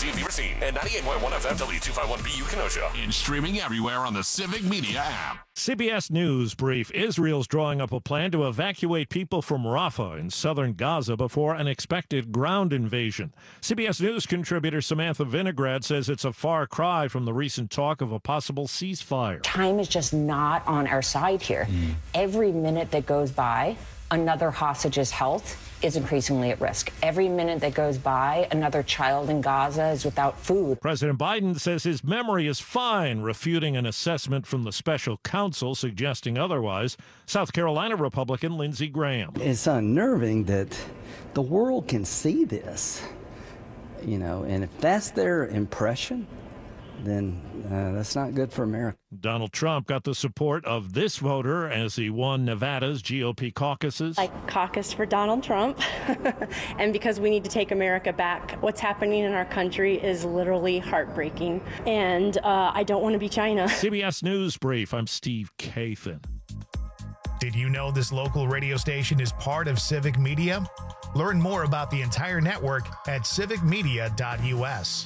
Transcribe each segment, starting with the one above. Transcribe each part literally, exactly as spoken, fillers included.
thirteen B Racine, and ninety-eight point one F M W two fifty-one B U Kenosha. And streaming everywhere on the Civic Media app. C B S News brief. Israel's drawing up a plan to evacuate people from Rafah in southern Gaza before an expected ground invasion. C B S News contributor Samantha Vinograd says it's a far cry from the recent talk of a possible ceasefire. Time is just not on our side here. Mm. Every minute that goes by, another hostage's health is increasingly at risk. Every minute that goes by, another child in Gaza is without food. President Biden says his memory is fine, refuting an assessment from the special counsel suggesting otherwise. South Carolina Republican Lindsey Graham. It's unnerving that the world can see this, you know, and if that's their impression, then uh, that's not good for America. Donald Trump got the support of this voter as he won Nevada's G O P caucuses. I caucused for Donald Trump, and because we need to take America back, what's happening in our country is literally heartbreaking, and uh, I don't want to be China. C B S News Brief, I'm Steve Kathan. Did you know this local radio station is part of Civic Media? Learn more about the entire network at civic media dot U S.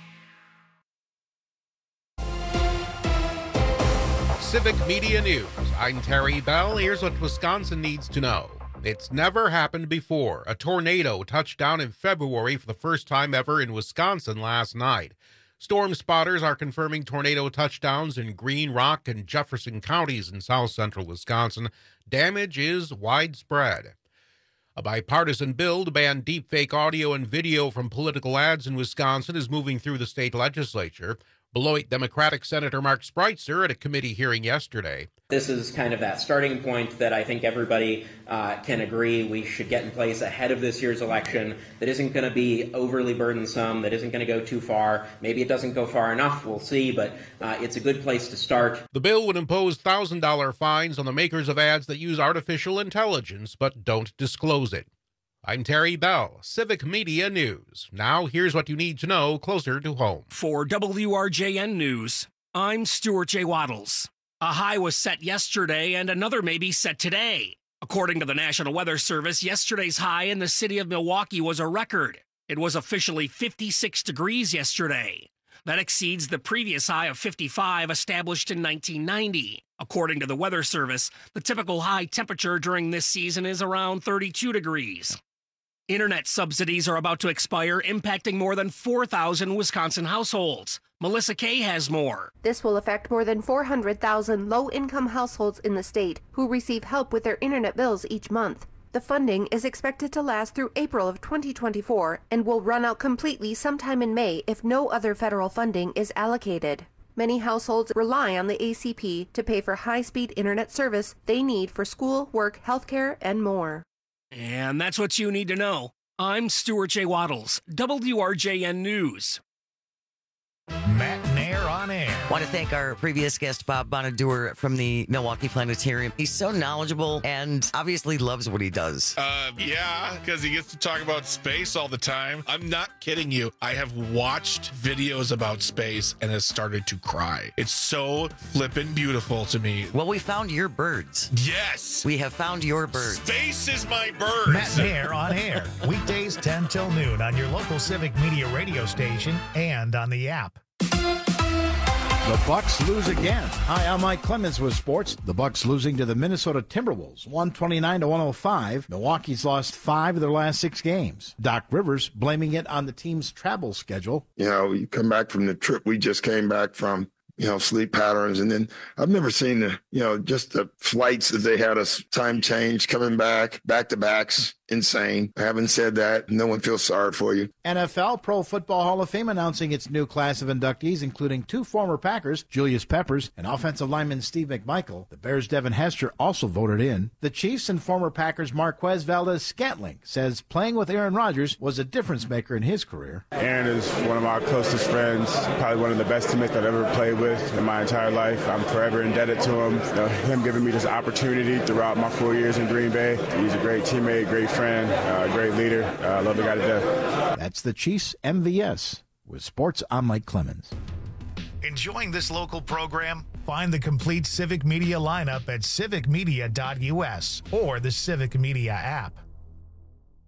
Civic Media News. I'm Terry Bell. Here's what Wisconsin needs to know. It's never happened before. A tornado touched down in February for the first time ever in Wisconsin last night. Storm spotters are confirming tornado touchdowns in Green Rock and Jefferson counties in south central Wisconsin. Damage is widespread. A bipartisan bill to ban deepfake audio and video from political ads in Wisconsin is moving through the state legislature. Beloit Democratic Senator Mark Spreitzer at a committee hearing yesterday. This is kind of that starting point that I think everybody uh, can agree we should get in place ahead of this year's election that isn't going to be overly burdensome, that isn't going to go too far. Maybe it doesn't go far enough, we'll see, but uh, it's a good place to start. The bill would impose one thousand dollars fines on the makers of ads that use artificial intelligence but don't disclose it. I'm Terry Bell, Civic Media News. Now, here's what you need to know closer to home. For W R J N News, I'm Stuart J. Waddles. A high was set yesterday and another may be set today. According to the National Weather Service, yesterday's high in the city of Milwaukee was a record. It was officially fifty-six degrees yesterday. That exceeds the previous high of fifty-five established in nineteen ninety. According to the Weather Service, the typical high temperature during this season is around thirty-two degrees. Internet subsidies are about to expire, impacting more than four thousand Wisconsin households. Melissa Kay has more. This will affect more than four hundred thousand low-income households in the state who receive help with their internet bills each month. The funding is expected to last through April of twenty twenty-four and will run out completely sometime in May if no other federal funding is allocated. Many households rely on the A C P to pay for high-speed internet service they need for school, work, healthcare, and more. And that's what you need to know. I'm Stuart J. Waddles, W R J N News. Matt Nair on air. Want to thank our previous guest, Bob Bonadur from the Milwaukee Planetarium. He's so knowledgeable and obviously loves what he does. Uh, yeah, because he gets to talk about space all the time. I'm not kidding you. I have watched videos about space and has started to cry. It's so flippin' beautiful to me. Well, we found your birds. Yes. We have found your birds. Space is my birds. Matt Nair on air. Weekdays ten till noon on your local Civic Media radio station and on the app. The Bucks lose again. Hi, I'm Mike Clemens with sports. The Bucks losing to the Minnesota Timberwolves, one twenty-nine to one oh five. Milwaukee's lost five of their last six games. Doc Rivers blaming it on the team's travel schedule. You know, you come back from the trip we just came back from, you know, sleep patterns. And then I've never seen the, you know, just the flights that they had us time change coming back, back to backs. Insane. Having said that, no one feels sorry for you. N F L Pro Football Hall of Fame announcing its new class of inductees, including two former Packers, Julius Peppers, and offensive lineman Steve McMichael. The Bears' Devin Hester also voted in. The Chiefs and former Packers Marquez Valdez-Scantling says playing with Aaron Rodgers was a difference maker in his career. Aaron is one of my closest friends, probably one of the best teammates I've ever played with in my entire life. I'm forever indebted to him. You know, him giving me this opportunity throughout my four years in Green Bay. He's a great teammate, great friend, uh, great leader. I uh, love the guy to death. That's the Chiefs M V S. With sports, I'm Mike Clemens. Enjoying this local program? Find the complete Civic Media lineup at civic media dot U S or the Civic Media app.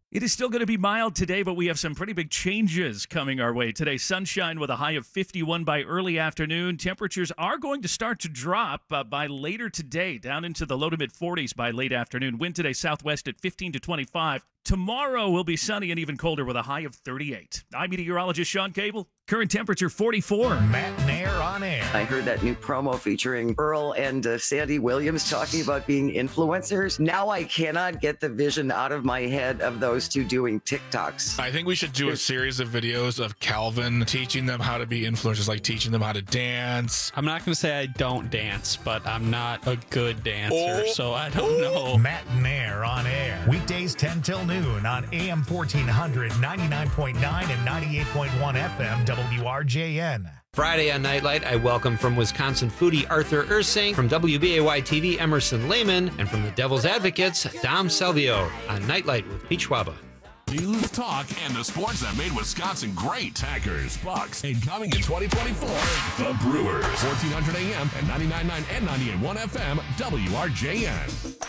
It is still going to be mild today, but we have some pretty big changes coming our way. Today, sunshine with a high of fifty-one by early afternoon. Temperatures are going to start to drop uh, by later today, down into the low to mid forties by late afternoon. Wind today southwest at fifteen to twenty-five. Tomorrow will be sunny and even colder with a high of thirty-eight. I'm meteorologist Sean Cable. Current temperature forty-four. Matt Nair on air. I heard that new promo featuring Earl and uh, Sandy Williams talking about being influencers. Now I cannot get the vision out of my head of those two doing TikToks. I think we should do a series of videos of Calvin teaching them how to be influencers, like teaching them how to dance. I'm not going to say I don't dance, but I'm not a good dancer, Oh. so I don't know. Matt Nair on air. Weekdays ten till noon on A M fourteen hundred, ninety-nine point nine and ninety-eight point one F M W R J N. Friday on Nightlight, I welcome from Wisconsin foodie Arthur Ursing, from W B A Y T V Emerson Lehman, and from the Devil's Advocates, Dom Selvio on Nightlight with Pete Schwaba. News, talk, and the sports that made Wisconsin great. Packers, Bucks, and coming in twenty twenty-four, the Brewers. fourteen hundred A M and ninety-nine point nine and ninety-eight point one F M, W R J N.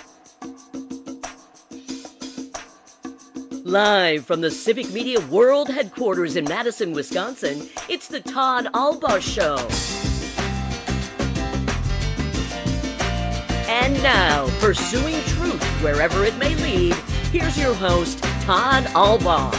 Live from the Civic Media World Headquarters in Madison, Wisconsin, it's the Todd Albaugh Show. And now, pursuing truth wherever it may lead, here's your host, Todd Albaugh.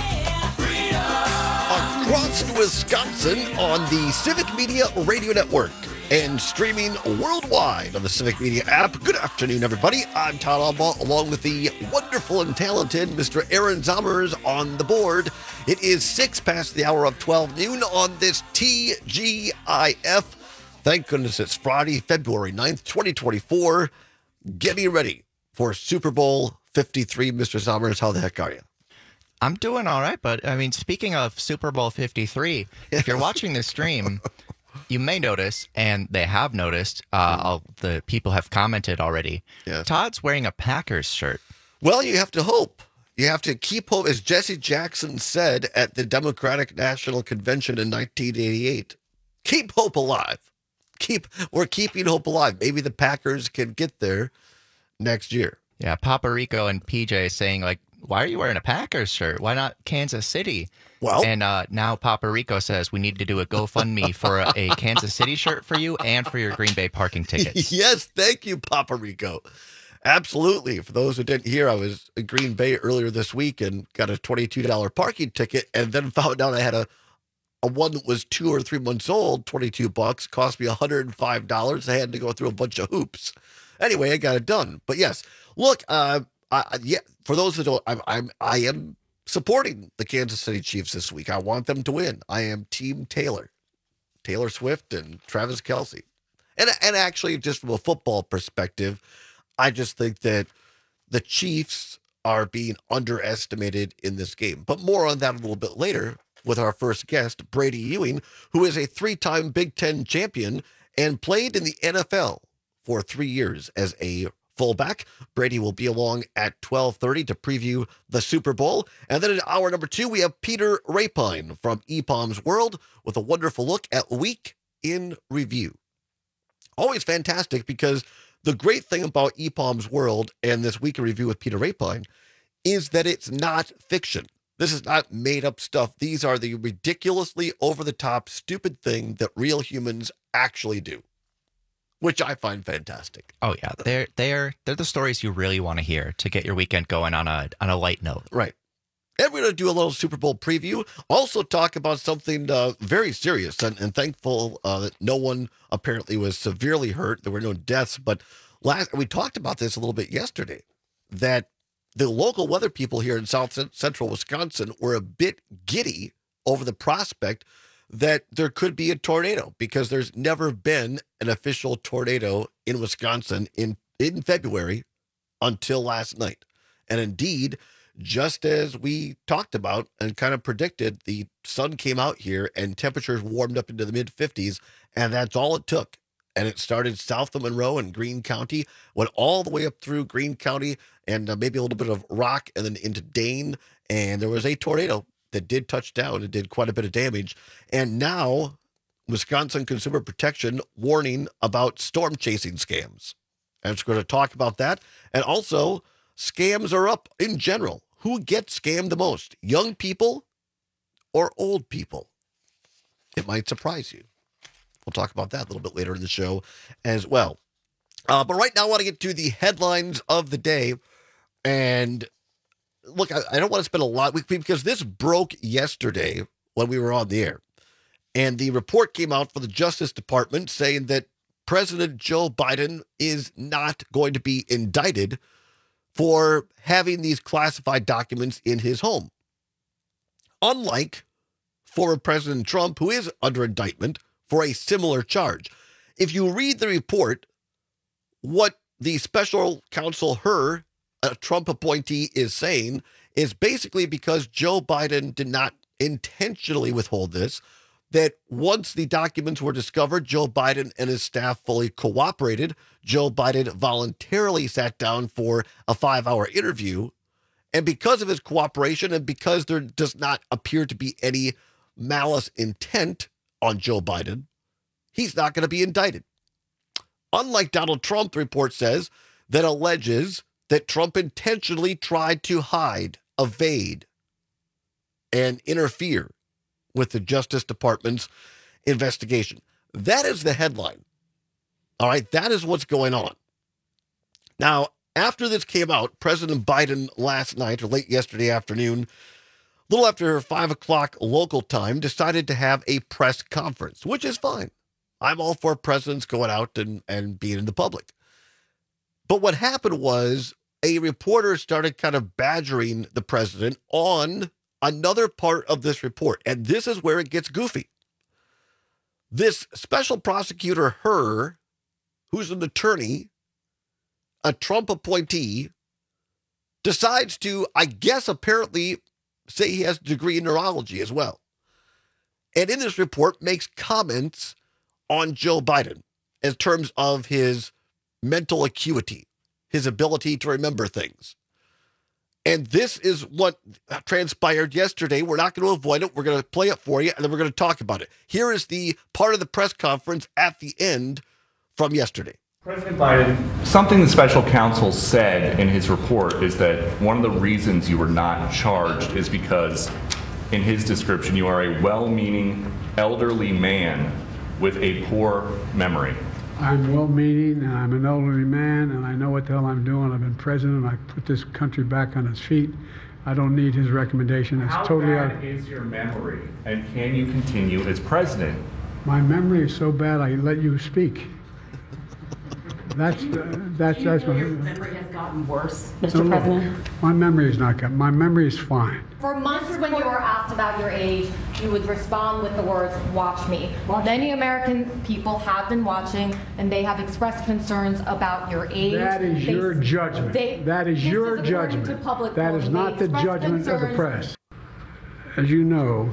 Across Wisconsin on the Civic Media Radio Network and streaming worldwide on the Civic Media app. Good afternoon, everybody. I'm Todd Albaugh, along with the wonderful and talented Mister Aaron Zommers on the board. It is six past the hour of twelve noon on this T G I F. Thank goodness it's Friday, February ninth, twenty twenty-four. Getting ready for Super Bowl fifty-three. Mister Zommers, how the heck are you? I'm doing all right, but I mean, speaking of Super Bowl fifty-three, if you're watching this stream, you may notice, and they have noticed, uh, all the people have commented already, yeah. Todd's wearing a Packers shirt. Well, you have to hope. You have to keep hope, as Jesse Jackson said at the Democratic National Convention in nineteen eighty-eight. Keep hope alive. Keep We're keeping hope alive. Maybe the Packers can get there next year. Yeah, Papa Rico and P J saying, like, why are you wearing a Packers shirt? Why not Kansas City? Well, and uh, now Papa Rico says we need to do a GoFundMe for a, a Kansas City shirt for you and for your Green Bay parking tickets. Yes, thank you, Papa Rico. Absolutely. For those who didn't hear, I was in Green Bay earlier this week and got a twenty-two dollars parking ticket, and then found out I had a, a one that was two or three months old, twenty-two bucks, cost me one hundred five dollars. I had to go through a bunch of hoops. Anyway, I got it done. But yes, look, uh, I, yeah, for those that don't, I'm, I'm, I am supporting the Kansas City Chiefs this week. I want them to win. I am Team Taylor, Taylor Swift and Travis Kelce. And, and actually, just from a football perspective, I just think that the Chiefs are being underestimated in this game. But more on that a little bit later with our first guest, Brady Ewing, who is a three-time Big Ten champion and played in the N F L for three years as a fullback. Brady will be along at twelve thirty to preview the Super Bowl. And then in hour number two, we have Peter Rapine from E P O M's World with a wonderful look at Week in Review. Always fantastic, because the great thing about E P O M's World and this Week in Review with Peter Rapine is that it's not fiction. This is not made up stuff. These are the ridiculously over-the-top, stupid thing that real humans actually do, which I find fantastic. Oh yeah, they're they're they're the stories you really want to hear to get your weekend going on a on a light note. Right. And we're going to do a little Super Bowl preview. Also talk about something uh, very serious, and, and thankful uh, that no one apparently was severely hurt. There were no deaths, but last we talked about this a little bit yesterday, that the local weather people here in South Central Wisconsin were a bit giddy over the prospect that there could be a tornado, because there's never been an official tornado in Wisconsin in, in February until last night. And indeed, just as we talked about and kind of predicted, the sun came out here and temperatures warmed up into the mid fifties, and that's all it took. And it started south of Monroe and Greene County, went all the way up through Greene County and uh, maybe a little bit of Rock, and then into Dane. And there was a tornado that did touch down and did quite a bit of damage. And now Wisconsin Consumer Protection warning about storm chasing scams. And we're going to talk about that. And also, scams are up in general. who gets scammed the most, young people or old people? It might surprise you. We'll talk about that a little bit later in the show as well. Uh, but right now, I want to get to the headlines of the day. And look, I, I don't want to spend a lot, because this broke yesterday when we were on the air. And the report came out from the Justice Department saying that President Joe Biden is not going to be indicted for having these classified documents in his home. Unlike former President Trump, who is under indictment for a similar charge. If you read the report, what the special counsel Hur, a Trump appointee, is saying is basically because Joe Biden did not intentionally withhold this, that once the documents were discovered, Joe Biden and his staff fully cooperated. Joe Biden voluntarily sat down for a five-hour interview. And because of his cooperation and because there does not appear to be any malice intent on Joe Biden, he's not going to be indicted. Unlike Donald Trump, the report says, that alleges that Trump intentionally tried to hide, evade, and interfere with the Justice Department's investigation. That is the headline. All right, that is what's going on. Now, after this came out, President Biden last night, or late yesterday afternoon, a little after five o'clock local time, decided to have a press conference, which is fine. I'm all for presidents going out and, and being in the public. But what happened was a reporter started kind of badgering the president on another part of this report. And this is where it gets goofy. This special prosecutor, Hur, who's an attorney, a Trump appointee, decides to, I guess, apparently say he has a degree in neurology as well. And in this report makes comments on Joe Biden in terms of his mental acuity, his ability to remember things. And this is what transpired yesterday. We're not going to avoid it. We're going to play it for you, and then we're going to talk about it. Here is the part of the press conference at the end from yesterday. President Biden, something the special counsel said in his report is that one of the reasons you were not charged is because, in his description, you are a well-meaning elderly man with a poor memory. I'm well-meaning, and I'm an elderly man, and I know what the hell I'm doing. I've been president. I put this country back on its feet. I don't need his recommendation. It's How totally bad out. is your memory, and can you continue as president? My memory is so bad, I let you speak. That's uh, that's Do you that's feel my your memory has gotten worse, Mister No, look, President? my memory is not good. My memory is fine. For months when you were asked about your age, you would respond with the words, watch me. Many American people have been watching, and they have expressed concerns about your age. That is They- your judgment. they- that is this your according to judgment. public That is polling. not They the expressed judgment of the concerns- press. As you know,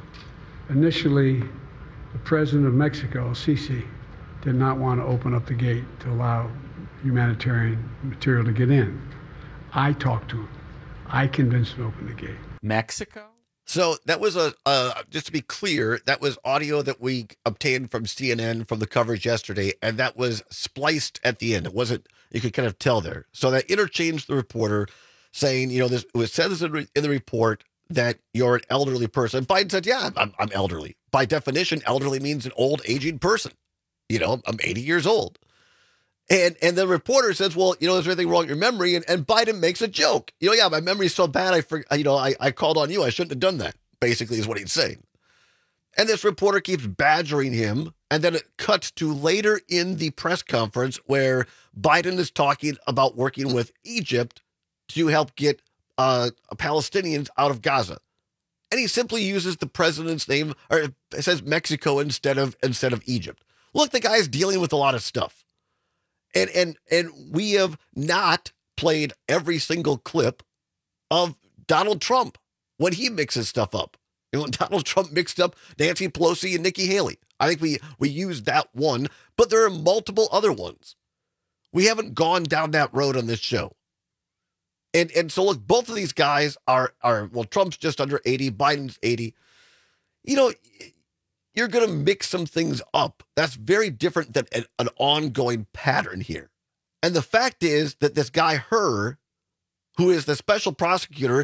initially, the president of Mexico, Sisi, did not want to open up the gate to allow humanitarian material to get in. I talked to him. I convinced him to open the gate. Mexico? So that was a, uh, just to be clear, that was audio that we obtained from C N N from the coverage yesterday, and that was spliced at the end. It wasn't, you could kind of tell there. So that interchanged the reporter saying, you know, this, it says in the report that you're an elderly person. Biden said, yeah, I'm, I'm elderly. By definition, elderly means an old, aging person. You know, I'm eighty years old. And and the reporter says, well, you know, is there anything wrong with your memory? And, and Biden makes a joke. You know, yeah, my memory's so bad, I for, you know, I, I called on you. I shouldn't have done that, basically, is what he's saying. And this reporter keeps badgering him. And then it cuts to later in the press conference where Biden is talking about working with Egypt to help get uh, Palestinians out of Gaza. And he simply uses the president's name, or it says Mexico instead of instead of Egypt. Look, the guy's dealing with a lot of stuff. And and and we have not played every single clip of Donald Trump when he mixes stuff up. You know, when Donald Trump mixed up Nancy Pelosi and Nikki Haley. I think we we used that one, but there are multiple other ones. We haven't gone down that road on this show. And and so look, both of these guys are are well, Trump's just under eighty, Biden's eighty. You know, you're going to mix some things up. That's very different than an, an ongoing pattern here. And the fact is that this guy, Hur, who is the special prosecutor,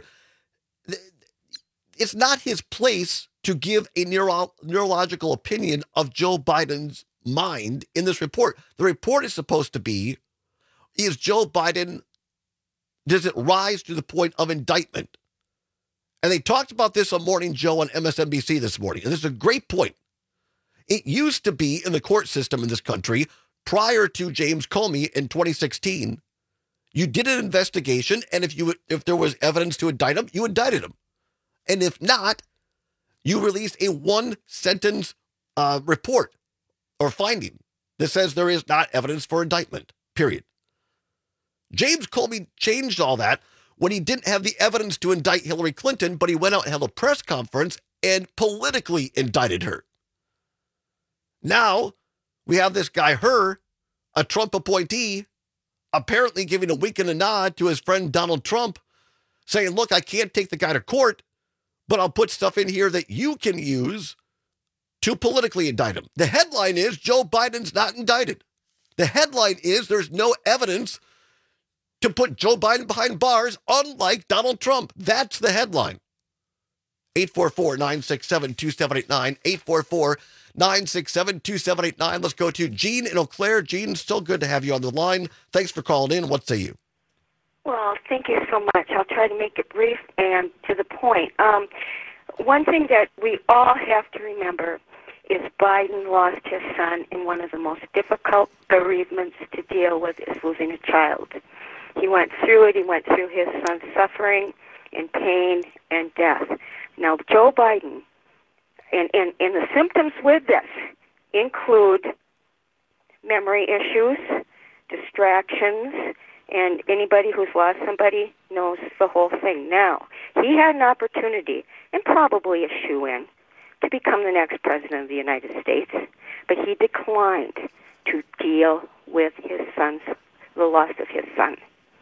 it's not his place to give a neuro- neurological opinion of Joe Biden's mind in this report. The report is supposed to be, is Joe Biden, does it rise to the point of indictment? And they talked about this on Morning Joe on M S N B C this morning. And this is a great point. It used to be in the court system in this country prior to James Comey in twenty sixteen. You did an investigation, and if you if there was evidence to indict him, you indicted him. And if not, you released a one-sentence uh, report or finding that says there is not evidence for indictment, period. James Comey changed all that when he didn't have the evidence to indict Hillary Clinton, but he went out and held a press conference and politically indicted her. Now, we have this guy, Hur, a Trump appointee, apparently giving a wink and a nod to his friend Donald Trump, saying, look, I can't take the guy to court, but I'll put stuff in here that you can use to politically indict him. The headline is Joe Biden's not indicted. The headline is there's no evidence to put Joe Biden behind bars, unlike Donald Trump. That's the headline. eight four four, nine six seven, two seven eight nine, eight four four, nine six seven, two seven eight nine. Let's go to Gene in Eau Claire. Gene, still good to have you on the line. Thanks for calling in. What say you? Well, thank you so much. I'll try to make it brief and to the point. Um, one thing that we all have to remember is Biden lost his son in one of the most difficult bereavements to deal with, is losing a child. He went through it. He went through his son's suffering and pain and death. Now, Joe Biden, and, and, and the symptoms with this include memory issues, distractions, and anybody who's lost somebody knows the whole thing. Now, he had an opportunity, and probably a shoo-in, to become the next president of the United States, but he declined to deal with his son's, the loss of his son.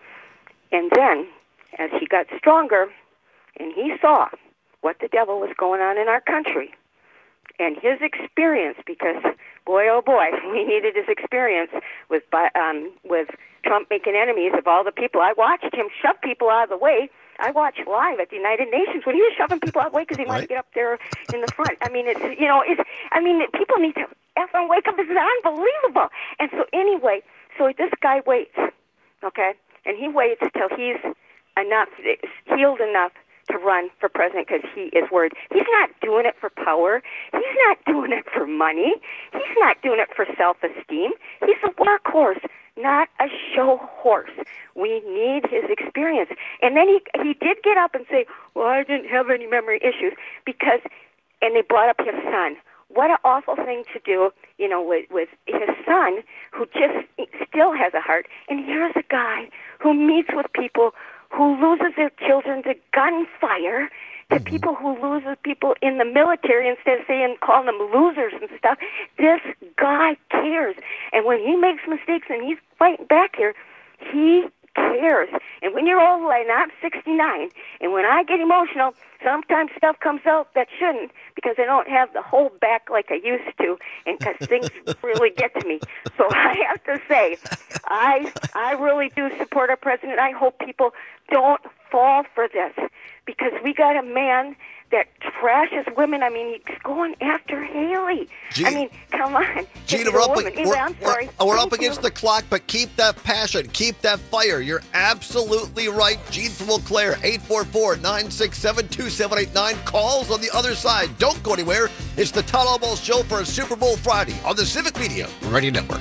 And then, as he got stronger, and he saw what the devil was going on in our country, and his experience, because boy, oh boy, we needed his experience with um, with Trump making enemies of all the people. I watched him shove people out of the way. I watched live at the United Nations when he was shoving people out of the way because he wanted to get up there in the front. I mean, it's, you know, it's, I mean, people need to effing wake up. This is unbelievable. And so anyway, so this guy waits, okay? And he waits till he's enough, healed enough to run for president because he is worried. He's not doing it for power. He's not doing it for money. He's not doing it for self-esteem. He's a workhorse, not a show horse. We need his experience. And then he he did get up and say, well, I didn't have any memory issues because, and they brought up his son. What an awful thing to do, you know, with, with his son who just still has a heart. And here's a guy who meets with people who loses their children to gunfire, to mm-hmm. people who loses people in the military instead of saying, calling them losers and stuff. This guy cares. And when he makes mistakes and he's fighting back here, he cares. And when you're old like I'm sixty-nine, and when I get emotional, sometimes stuff comes out that shouldn't because I don't have the whole back like I used to, and because things really get to me. So I have to say, I I really do support our president. I hope people don't fall for this because we got a man that trashes women. I mean, he's going after Haley. Gene, I mean, come on. Gene, we're up, anyway, we're, I'm sorry. we're, we're Thank up against you. the clock, but keep that passion, keep that fire. You're absolutely right. Gene from Eau Claire, eight four four, nine six seven, two seven eight nine. Calls on the other side. Don't go anywhere. It's the Todd Albaugh Show for a Super Bowl Friday on the Civic Media Radio Network.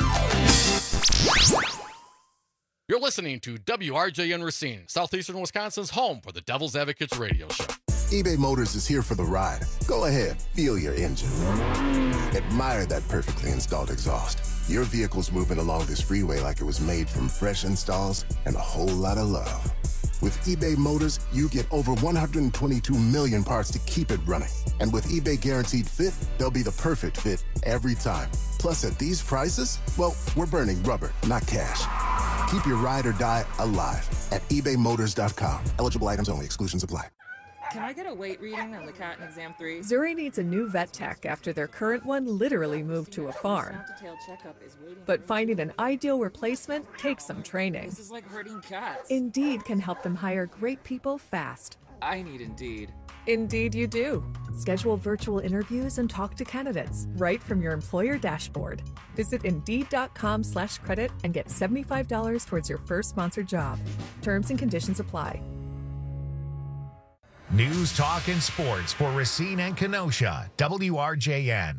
You're listening to W R J N Racine, Southeastern Wisconsin's home for the Devil's Advocates radio show. eBay Motors is here for the ride. Go ahead, feel your engine. Admire that perfectly installed exhaust. Your vehicle's moving along this freeway like it was made from fresh installs and a whole lot of love. With eBay Motors, you get over one hundred twenty-two million parts to keep it running. And with eBay Guaranteed Fit, they'll be the perfect fit every time. Plus, at these prices, well, we're burning rubber, not cash. Keep your ride or die alive at ebay motors dot com. Eligible items only. Exclusions apply. Can I get a weight reading on the cat in exam three? Zuri needs a new vet tech after their current one literally moved to a farm. Snap-to-tail checkup is waiting. But finding an ideal replacement takes some training. This is like herding cats. Indeed can help them hire great people fast. I need Indeed. Indeed you do. Schedule virtual interviews and talk to candidates right from your employer dashboard. Visit Indeed.com slash credit and get seventy-five dollars towards your first sponsored job. Terms and conditions apply. News, talk, and sports for Racine and Kenosha. W R J N.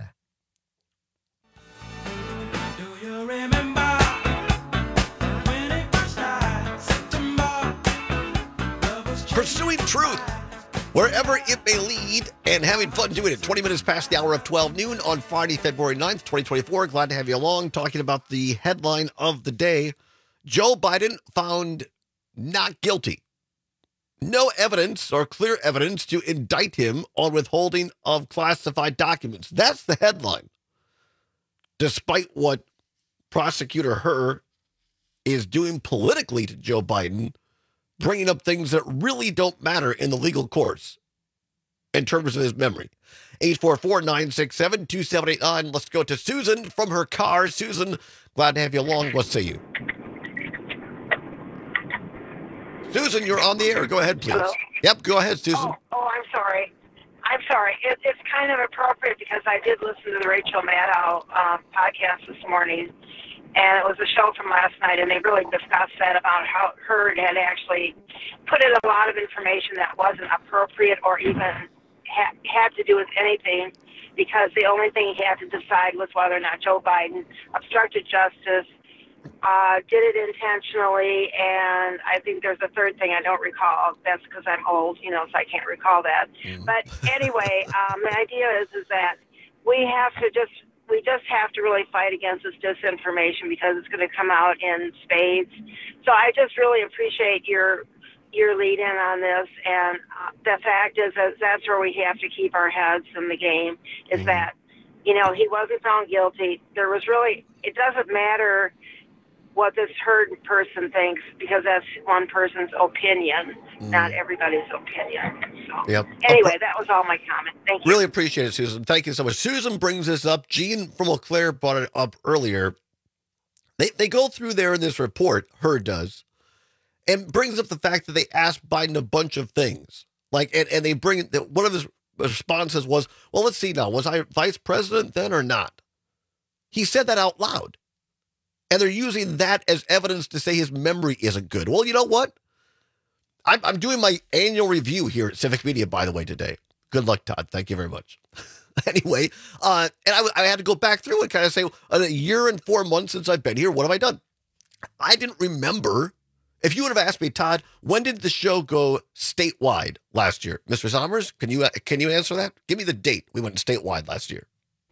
Do you remember when it first started? September. Pursuing truth wherever it may lead and having fun doing it. twenty minutes past the hour of twelve noon on Friday, February ninth, twenty twenty-four. Glad to have you along talking about the headline of the day. Joe Biden found not guilty. No evidence or clear evidence to indict him on withholding of classified documents. That's the headline. Despite what Prosecutor Hur is doing politically to Joe Biden, bringing up things that really don't matter in the legal courts in terms of his memory. eight four four, nine six seven, two seven eight nine. Let's go to Susan from her car. Susan, glad to have you along. What say you? Susan, you're on the air. Go ahead, please. Hello? Yep, go ahead, Susan. Oh, oh I'm sorry. I'm sorry. It, it's kind of appropriate because I did listen to the Rachel Maddow uh, podcast this morning, and it was a show from last night, and they really discussed that about how Hurd had actually put in a lot of information that wasn't appropriate or even ha- had to do with anything, because the only thing he had to decide was whether or not Joe Biden obstructed justice, uh, did it intentionally, and I think there's a third thing I don't recall. That's because I'm old, you know, so I can't recall that. Mm. But anyway, um, the idea is is that we have to just we just have to really fight against this disinformation because it's going to come out in spades. So I just really appreciate your your lead in on this, and uh, the fact is that that's where we have to keep our heads in the game. Is mm. that you know he wasn't found guilty. There was really it doesn't matter what this Hurd person thinks, because that's one person's opinion, mm. not everybody's opinion. So yep. Anyway, that was all my comment. Thank you. Really appreciate it, Susan. Thank you so much. Susan brings this up. Gene from Eau Claire brought it up earlier. They they go through there in this report, Hurd does, and brings up the fact that they asked Biden a bunch of things. Like, and, and they bring that one of his responses was, well, let's see now, was I vice president then or not? He said that out loud. And they're using that as evidence to say his memory isn't good. Well, you know what? I'm, I'm doing my annual review here at Civic Media, by the way, today. Good luck, Todd. Thank you very much. Anyway, uh, and I, I had to go back through and kind of say, in a year and four months since I've been here, what have I done? I didn't remember. If you would have asked me, Todd, when did the show go statewide last year? Mister Sommers, can you can you answer that? Give me the date we went statewide last year.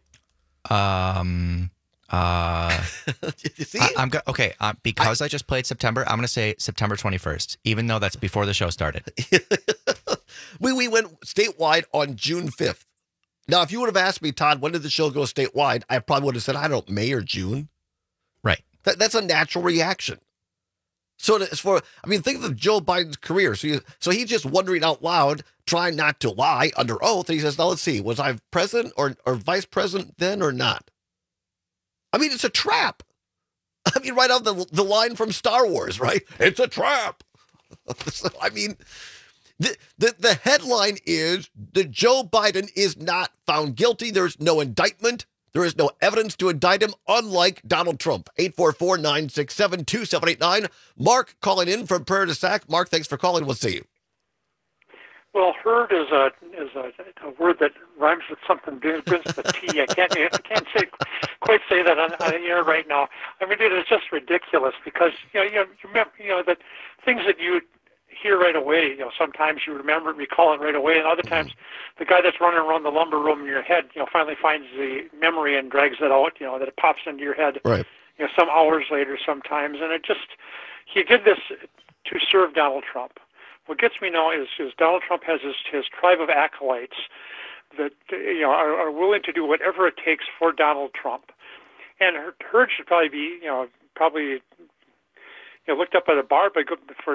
Um... Uh, See? I, I'm go- okay. Uh, because I, I just played September, I'm going to say September twenty-first, even though that's before the show started. we we went statewide on June fifth. Now, if you would have asked me, Todd, when did the show go statewide? I probably would have said, I don't know, May or June. Right. That, that's a natural reaction. So as for, I mean, think of Joe Biden's career. So, you, so he's just wondering out loud, trying not to lie under oath. And he says, now let's see, was I president or, or vice president then or not? I mean, it's a trap. I mean, right out the the line from Star Wars, right? It's a trap. So, I mean, the, the the headline is that Joe Biden is not found guilty. There's no indictment. There is no evidence to indict him, unlike Donald Trump. eight four four, nine six seven, two seven eight nine. Mark calling in from Prairie du Sac. Mark, thanks for calling. We'll see you. Well, herd is a is a, a word that rhymes with something begins with a T. I can't I can't say quite say that on, on the air right now. I mean, it is just ridiculous because you know you know, you remember you know that things that you hear right away. You know, sometimes you remember it, recall it right away, and other times the guy that's running around the lumber room in your head, you know, finally finds the memory and drags it out. You know, that it pops into your head. Right. You know, some hours later, sometimes, and it just he did this to serve Donald Trump. What gets me now is, is Donald Trump has his, his tribe of acolytes that you know are, are willing to do whatever it takes for Donald Trump, and Hurd should probably be you know probably you know looked up at a bar by for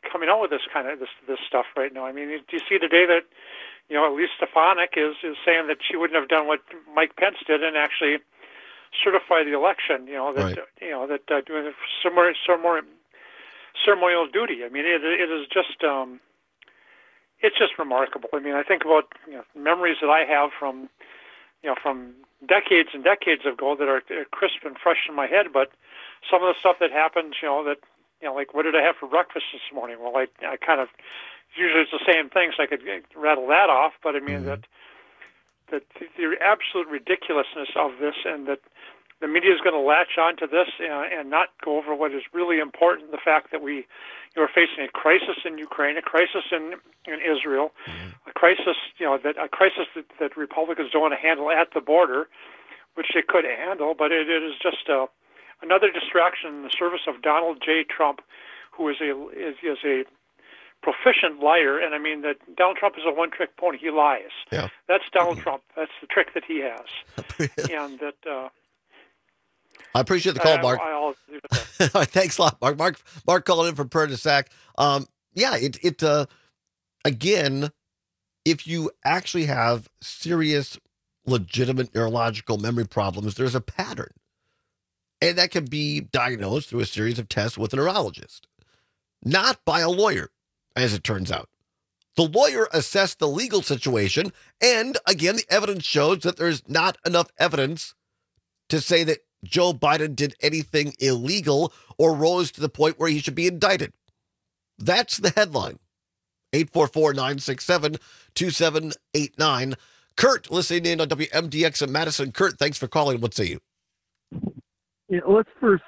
coming out with this kind of this this stuff right now. I mean, do you see today that, you know, Elise Stefanik is is saying that she wouldn't have done what Mike Pence did and actually certify the election. You know that Right. uh, you know that uh, doing similar ceremonial ceremonial duty. I mean, it it is just um, it's just remarkable. I mean, I think about, you know, memories that I have from, you know, from decades and decades ago that are crisp and fresh in my head. But some of the stuff that happened, you know, that, you know, like, what did I have for breakfast this morning? Well, I, I kind of, usually it's the same thing, so I could rattle that off. But I mean, mm-hmm. that, that the absolute ridiculousness of this, and that the media is going to latch onto this and, and not go over what is really important, the fact that we, you know, are facing a crisis in Ukraine, a crisis in, in Israel, mm-hmm. a crisis, you know, that a crisis that, that Republicans don't want to handle at the border, which they could handle, but it, it is just a, another distraction in the service of Donald J. Trump, who is a is, is a proficient liar. And I mean that Donald Trump is a one-trick pony. He lies. Yeah. That's Donald Trump. That's the trick that he has. And that. Uh, I appreciate the call, I, Mark. I, I'll leave it there. All right, thanks a lot, Mark. Mark, Mark calling in from Prairie du Sac. Um, yeah, it, it, uh, again, if you actually have serious, legitimate neurological memory problems, there's a pattern. And that can be diagnosed through a series of tests with a neurologist, not by a lawyer, as it turns out. The lawyer assessed the legal situation, and again, the evidence shows that there's not enough evidence to say that Joe Biden did anything illegal or rose to the point where he should be indicted. That's the headline. eight four four, nine six seven, two seven eight nine. Kurt, listening in on W M D X in Madison. Kurt, thanks for calling. What say you? Yeah, let's first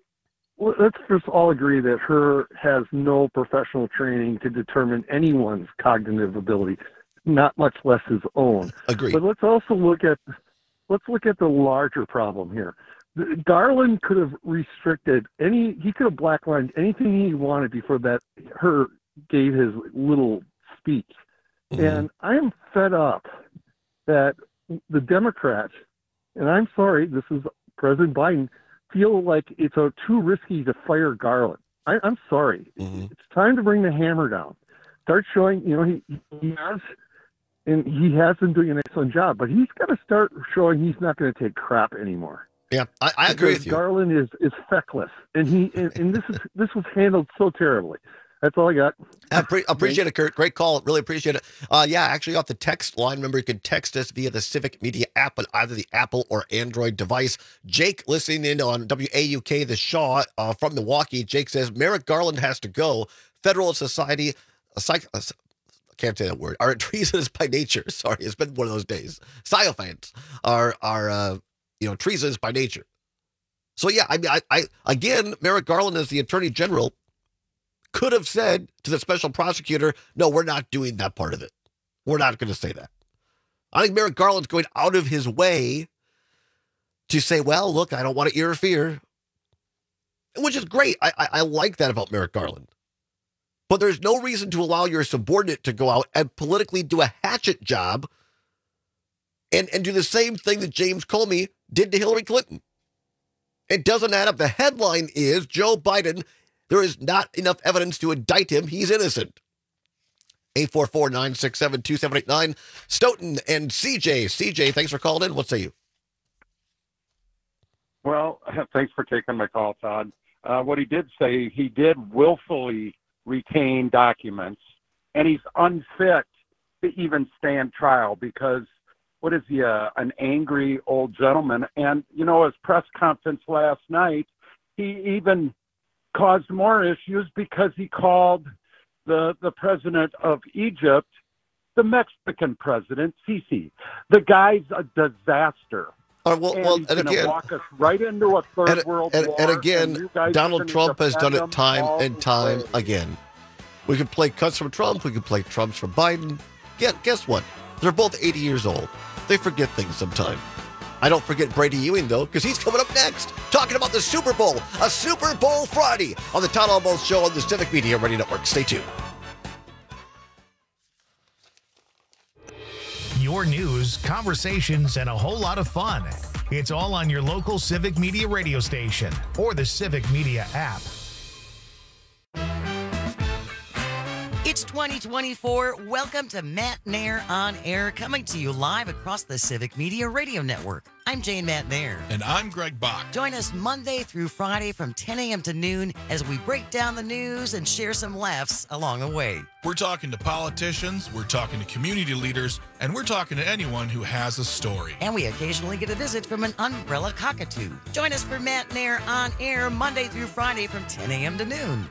let's first all agree that her has no professional training to determine anyone's cognitive ability, not much less his own. Agreed. But let's also look at let's look at the larger problem here. Garland could have restricted any, he could have blacklined anything he wanted before that her gave his little speech. Mm-hmm. And I am fed up that the Democrats, and I'm sorry, this is President Biden, feel like it's a, too risky to fire Garland. I, I'm sorry. Mm-hmm. It's time to bring the hammer down. Start showing, you know, he, he has, and he has been doing an excellent job, but he's got to start showing he's not going to take crap anymore. Yeah, I, I agree because with you. Garland is, is feckless, and he and, and this is this was handled so terribly. That's all I got. I pre- appreciate it, Kurt. Great call. Really appreciate it. Uh, yeah, actually, off the text line, remember, you can text us via the Civic Media app on either the Apple or Android device. Jake, listening in on W A U K, the Shaw uh, from Milwaukee. Jake says, Merrick Garland has to go. Federalist Society, a psych- a, I can't say that word, are treasonous by nature. Sorry, it's been one of those days. Sycophants are, are uh, you know, treasonous by nature. So, yeah, I mean, I, I again, Merrick Garland as the Attorney General could have said to the special prosecutor, no, we're not doing that part of it. We're not going to say that. I think Merrick Garland's going out of his way to say, well, look, I don't want to interfere, which is great. I, I, I like that about Merrick Garland. But there's no reason to allow your subordinate to go out and politically do a hatchet job and, and do the same thing that James Comey did to Hillary Clinton. It doesn't add up. The headline is Joe Biden, there is not enough evidence to indict him. He's innocent. eight four four, nine six seven, two seven eight nine. Stoughton and C J. C J, thanks for calling in. What say you? Well, thanks for taking my call, Todd. Uh, what he did say, he did willfully retain documents, and he's unfit to even stand trial because, what is he, uh, an angry old gentleman? And, you know, his press conference last night, he even caused more issues because he called the the president of Egypt the Mexican president, Sisi. The guy's a disaster. Uh, well, and well, he's and gonna again, walk us right into a third and, world and, war. and again, and you guys are Donald gonna Trump has done defend it him time all and the time way. again. We could play cuts from Trump. We could play Trumps from Biden. Guess, guess what? They're both eighty years old. They forget things sometime. I don't forget Brady Ewing, though, because he's coming up next, talking about the Super Bowl, a Super Bowl Friday on the Todd Almost Show on the Civic Media Radio Network. Stay tuned. Your news, conversations, and a whole lot of fun. It's all on your local Civic Media radio station or the Civic Media app. It's twenty twenty-four. Welcome to Matt Nair on Air, coming to you live across the Civic Media Radio Network. I'm Jane Matt Nair. And I'm Greg Bach. Join us Monday through Friday from ten a.m. to noon as we break down the news and share some laughs along the way. We're talking to politicians, we're talking to community leaders, and we're talking to anyone who has a story. And we occasionally get a visit from an umbrella cockatoo. Join us for Matt Nair on Air Monday through Friday from ten a.m. to noon.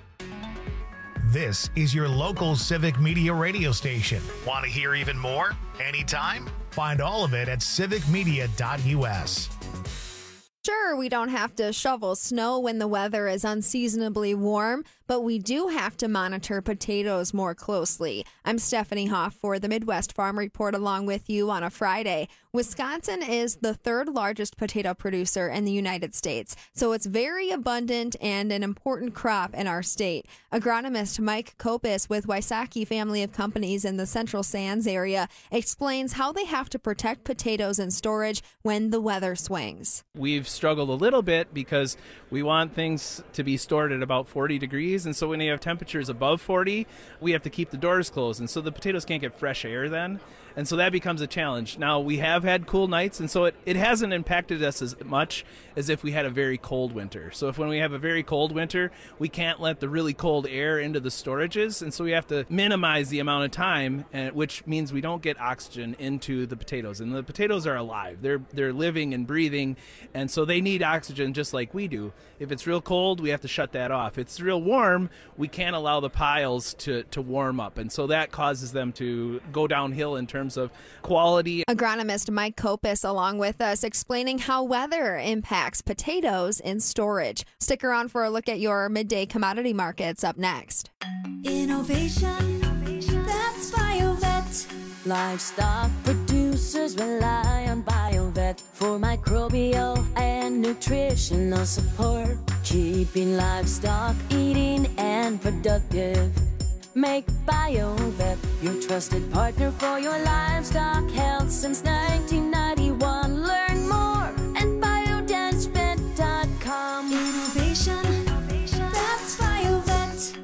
This is your local Civic Media radio station. Want to hear even more? Anytime? Find all of it at civic media dot u s. Sure, we don't have to shovel snow when the weather is unseasonably warm, but we do have to monitor potatoes more closely. I'm Stephanie Hoff for the Midwest Farm Report along with you on a Friday. Wisconsin is the third largest potato producer in the United States, so it's very abundant and an important crop in our state. Agronomist Mike Kopis with Wysocki Family of Companies in the Central Sands area explains how they have to protect potatoes in storage when the weather swings. We've struggled a little bit because we want things to be stored at about forty degrees, and so when you have temperatures above forty, we have to keep the doors closed, and so the potatoes can't get fresh air then, and so that becomes a challenge. Now, we have had cool nights, and so it, it hasn't impacted us as much as if we had a very cold winter. So if when we have a very cold winter, we can't let the really cold air into the storages, and so we have to minimize the amount of time, and, which means we don't get oxygen into the potatoes. And the potatoes are alive. They're, they're living and breathing, and so they need oxygen just like we do. If it's real cold, we have to shut that off. If it's real warm, we can't allow the piles to, to warm up, and so that causes them to go downhill in terms of quality. Agronomist Mike Kopis along with us explaining how weather impacts potatoes in storage. Stick around for a look at your midday commodity markets up next. Innovation, that's BioVet. Livestock producers rely on BioVet for microbial and nutritional support, keeping livestock eating and productive. Make BioVet your trusted partner for your livestock health since nineteen ninety-one. Learn more at biodance vet dot com. Innovation, that's BioVet.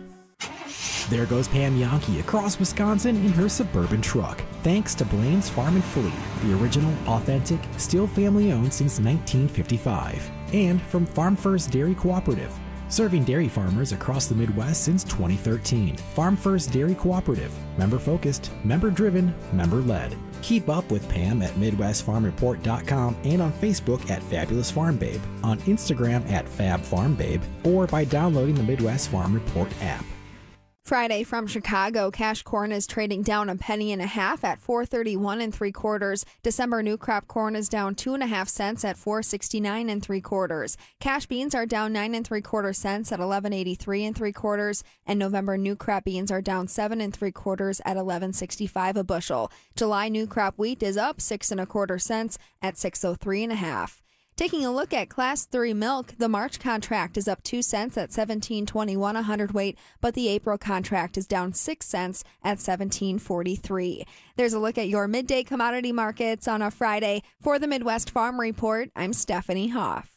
There goes Pam Yankee across Wisconsin in her Suburban truck. Thanks to Blaine's Farm and Fleet, the original, authentic, still family-owned since nineteen fifty-five. And from Farm First Dairy Cooperative, serving dairy farmers across the Midwest since twenty thirteen. Farm First Dairy Cooperative. Member-focused, member-driven, member-led. Keep up with Pam at midwest farm report dot com and on Facebook at Fabulous Farm Babe, on Instagram at Fab Farm Babe, or by downloading the Midwest Farm Report app. Friday from Chicago, cash corn is trading down a penny and a half at four thirty-one and three quarters. December new crop corn is down two and a half cents at four sixty-nine and three quarters. Cash beans are down nine and three quarter cents at eleven eighty-three and three quarters, and November new crop beans are down seven and three quarters at eleven sixty-five a bushel. July new crop wheat is up six and a quarter cents at six oh three and a half. Taking a look at Class three milk, the March contract is up two cents at seventeen twenty-one a hundredweight, but the April contract is down six cents at seventeen forty-three. There's a look at your midday commodity markets on a Friday. For the Midwest Farm Report, I'm Stephanie Hoff.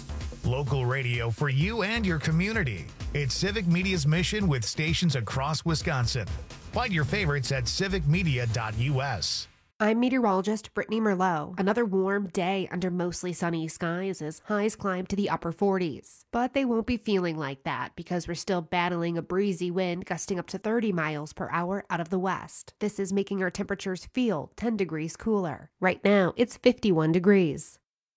Local radio for you and your community. It's Civic Media's mission with stations across Wisconsin. Find your favorites at civic media dot u s. I'm meteorologist Brittany Merlot. Another warm day under mostly sunny skies as highs climb to the upper forties. But they won't be feeling like that because we're still battling a breezy wind gusting up to thirty miles per hour out of the west. This is making our temperatures feel ten degrees cooler. Right now, it's fifty-one degrees.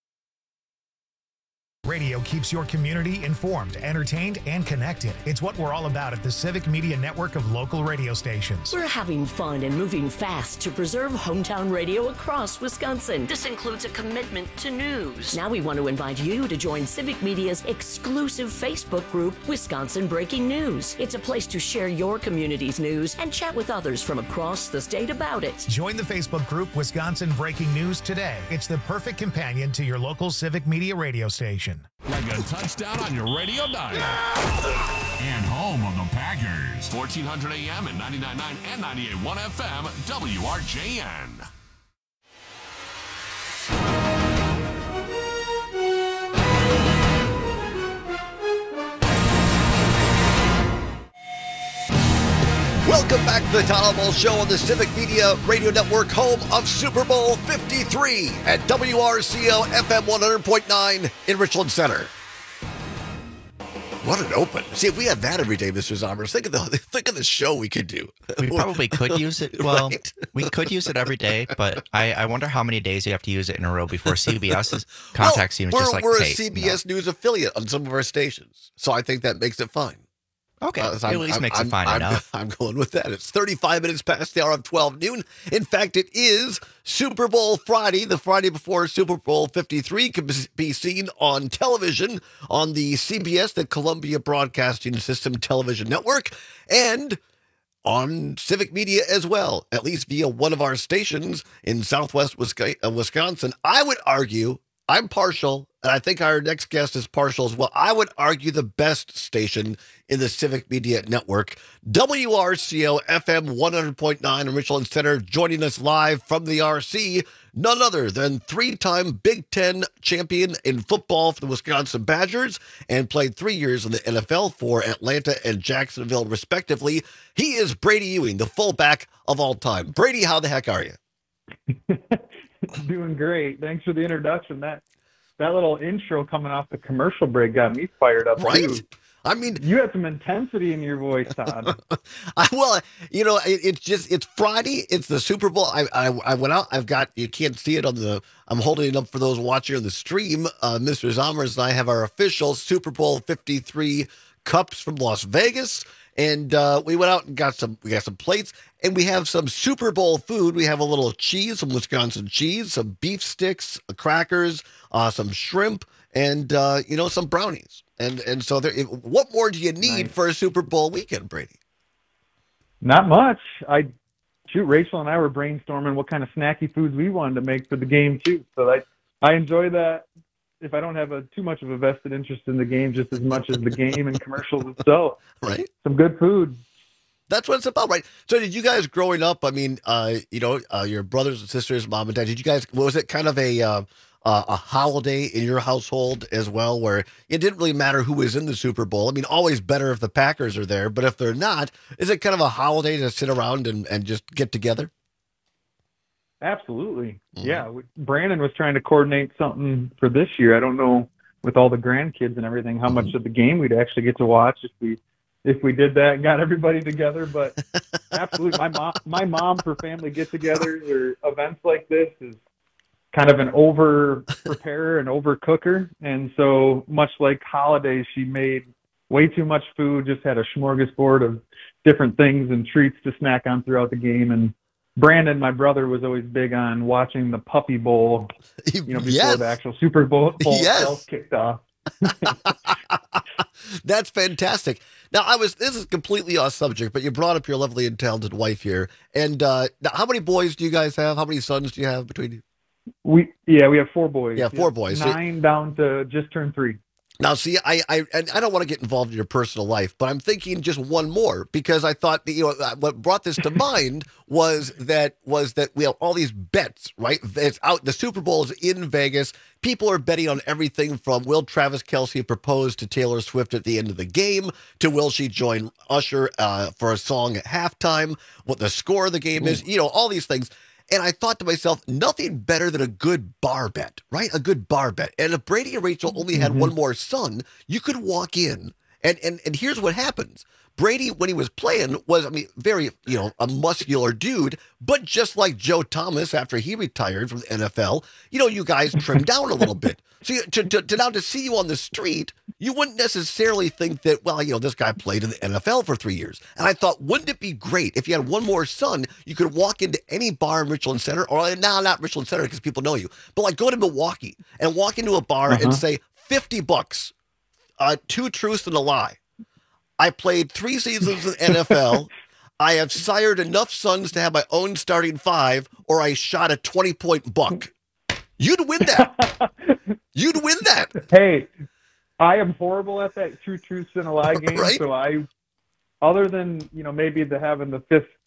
Radio keeps your community informed, entertained, and connected. It's what we're all about at the Civic Media Network of local radio stations. We're having fun and moving fast to preserve hometown radio across Wisconsin. This includes a commitment to news. Now we want to invite you to join Civic Media's exclusive Facebook group, Wisconsin Breaking News. It's a place to share your community's news and chat with others from across the state about it. Join the Facebook group Wisconsin Breaking News today. It's the perfect companion to your local Civic Media radio station. Like a touchdown on your radio dial. And home of the Packers. fourteen hundred A M and ninety-nine point nine and ninety-eight point one F M, W R J N. Welcome back to the Todd Ball Show on the Civic Media Radio Network, home of Super Bowl fifty-three at W R C O F M one hundred point nine in Richland Center. What an open. See, if we had that every day, Mister Zombers, think of the think of the show we could do. We probably could use it. Well, Right? we could use it every day, but I, I wonder how many days you have to use it in a row before C B S contacts you and we're, just like, we're hey, a C B S News affiliate on some of our stations, so I think that makes it fine. Okay, Uh, so at I'm- least I'm- makes I'm- it fine I'm, enough. I'm going with that. It's thirty-five minutes past the hour of twelve noon. In fact, it is Super Bowl Friday, the Friday before Super Bowl fifty-three can be seen on television on the C B S, the Columbia Broadcasting System television network, and on Civic Media as well, at least via one of our stations in Southwest Wisca- uh, Wisconsin. I would argue, I'm partial, and I think our next guest is partial as well. I would argue the best station in the Civic Media Network, W R C O F M one hundred point nine in Richland Center. Joining us live from the R C, none other than three-time Big Ten champion in football for the Wisconsin Badgers and played three years in the N F L for Atlanta and Jacksonville, respectively. He is Brady Ewing, the fullback of all time. Brady, how the heck are you? Doing great. Thanks for the introduction. That that little intro coming off the commercial break got me fired up Right? too. I mean, you had some intensity in your voice, Todd. I, well, you know, it, it's just, it's Friday. It's the Super Bowl. I, I I went out. I've got, you can't see it on the, I'm holding it up for those watching on the stream. Uh, Mister Zommers and I have our official Super Bowl fifty-three cups from Las Vegas. And uh, we went out and got some, we got some plates, and we have some Super Bowl food. We have a little cheese, some Wisconsin cheese, some beef sticks, uh, crackers, uh, some shrimp, and, uh, you know, some brownies. And and so there, if, what more do you need Nice. for a Super Bowl weekend, Brady? Not much. I shoot. Rachel and I were brainstorming what kind of snacky foods we wanted to make for the game too. So I I enjoy that. If I don't have a too much of a vested interest in the game, just as much as the game and commercials itself. Right. Some good food. That's what it's about, right? So did you guys growing up, I mean, uh, you know, uh, your brothers and sisters, mom and dad, did you guys, was it kind of a uh, uh, a holiday in your household as well, where it didn't really matter who was in the Super Bowl? I mean, always better if the Packers are there, but if they're not, is it kind of a holiday to sit around and, and just get together? Absolutely. Yeah. we- Brandon was trying to coordinate something for this year. I don't know with all the grandkids and everything how much of the game we'd actually get to watch if we if we did that and got everybody together. But absolutely, my mom my mom for family get-togethers or events like this is kind of an over preparer and over cooker, and so much like holidays, she made way too much food. Just had a smorgasbord of different things and treats to snack on throughout the game. And Brandon, my brother, was always big on watching the Puppy Bowl, you know, before Yes. the actual Super Bowl bowl Yes. itself kicked off. That's fantastic. Now, I was, this is completely off subject, but you brought up your lovely and talented wife here. And uh, now, how many boys do you guys have? How many sons do you have between you? We yeah, we have four boys. Yeah, four boys. So- Nine down to just turned three. Now, see, I, I, and I don't want to get involved in your personal life, but I'm thinking just one more because I thought, that, you know, uh, what brought this to mind was that was that we have all these bets, right? It's out. The Super Bowl is in Vegas. People are betting on everything from will Travis Kelce propose to Taylor Swift at the end of the game to will she join Usher uh, for a song at halftime? What the score of the game is, you know, all these things. And I thought to myself, nothing better than a good bar bet, right? A good bar bet. And if Brady and Rachel only had Mhm. one more son, you could walk in and, and, and here's what happens. Brady, when he was playing, was, I mean, very, you know, a muscular dude, but just like Joe Thomas after he retired from the N F L, you know, you guys trimmed down a little bit. So you, to, to, to now to see you on the street, you wouldn't necessarily think that, well, you know, this guy played in the N F L for three years. And I thought, wouldn't it be great if you had one more son, you could walk into any bar in Richland Center, or now not Richland Center because people know you, but like go to Milwaukee and walk into a bar Uh-huh. and say, fifty bucks, uh, two truths and a lie. I played three seasons in the N F L. I have sired enough sons to have my own starting five, or I shot a twenty-point buck. You'd win that. You'd win that. Hey, I am horrible at that true truths and a lie game. Right? So I, other than you know maybe the having the fifth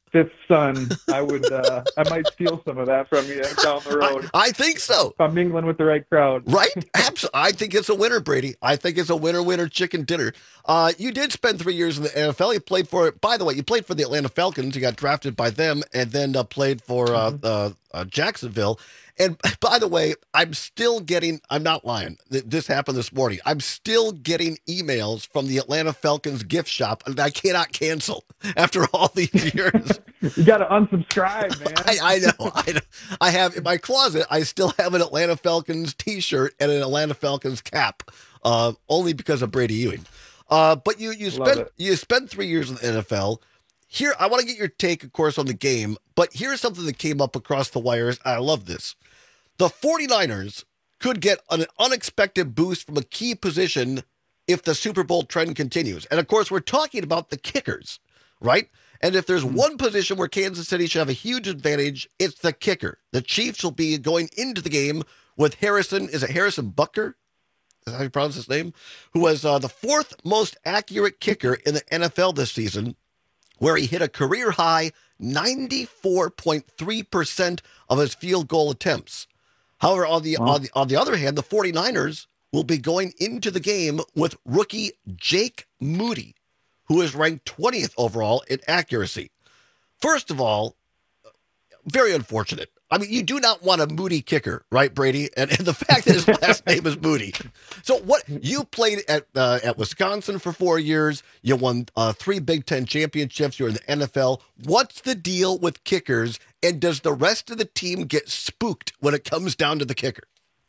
fifth son, I would uh, I might steal some of that from you down the road. I, I think so. If I'm mingling with the right crowd. Right? Absolutely. I think it's a winner, Brady. I think it's a winner, winner chicken dinner. Uh, you did spend three years in the N F L. You played for, by the way, you played for the Atlanta Falcons. You got drafted by them and then uh, played for uh, uh, uh, Jacksonville. And by the way, I'm still getting, I'm not lying. This happened this morning. I'm still getting emails from the Atlanta Falcons gift shop that I cannot cancel after all these years. You got to unsubscribe, man. I, I know. I know. I have in my closet, I still have an Atlanta Falcons t-shirt and an Atlanta Falcons cap, uh, only because of Brady Ewing. Uh, but you, you spent, you spent three years in the N F L. Here, I want to get your take, of course, on the game, but here's something that came up across the wires. I love this. The 49ers could get an unexpected boost from a key position if the Super Bowl trend continues. And, of course, we're talking about the kickers, right? And if there's one position where Kansas City should have a huge advantage, it's the kicker. The Chiefs will be going into the game with Harrison, is it Harrison Butker? Is that how you pronounce his name? Who was uh, the fourth most accurate kicker in the N F L this season, where he hit a career-high ninety-four point three percent of his field goal attempts. However, on the, wow. on the on the other hand, the 49ers will be going into the game with rookie Jake Moody, who is ranked twentieth overall in accuracy. First of all, very unfortunate. I mean, you do not want a Moody kicker, right, Brady? And, and the fact that his last name is Moody. So what, you played at uh, at Wisconsin for four years. You won uh, three Big Ten championships. You're in the N F L. What's the deal with kickers? And does the rest of the team get spooked when it comes down to the kicker?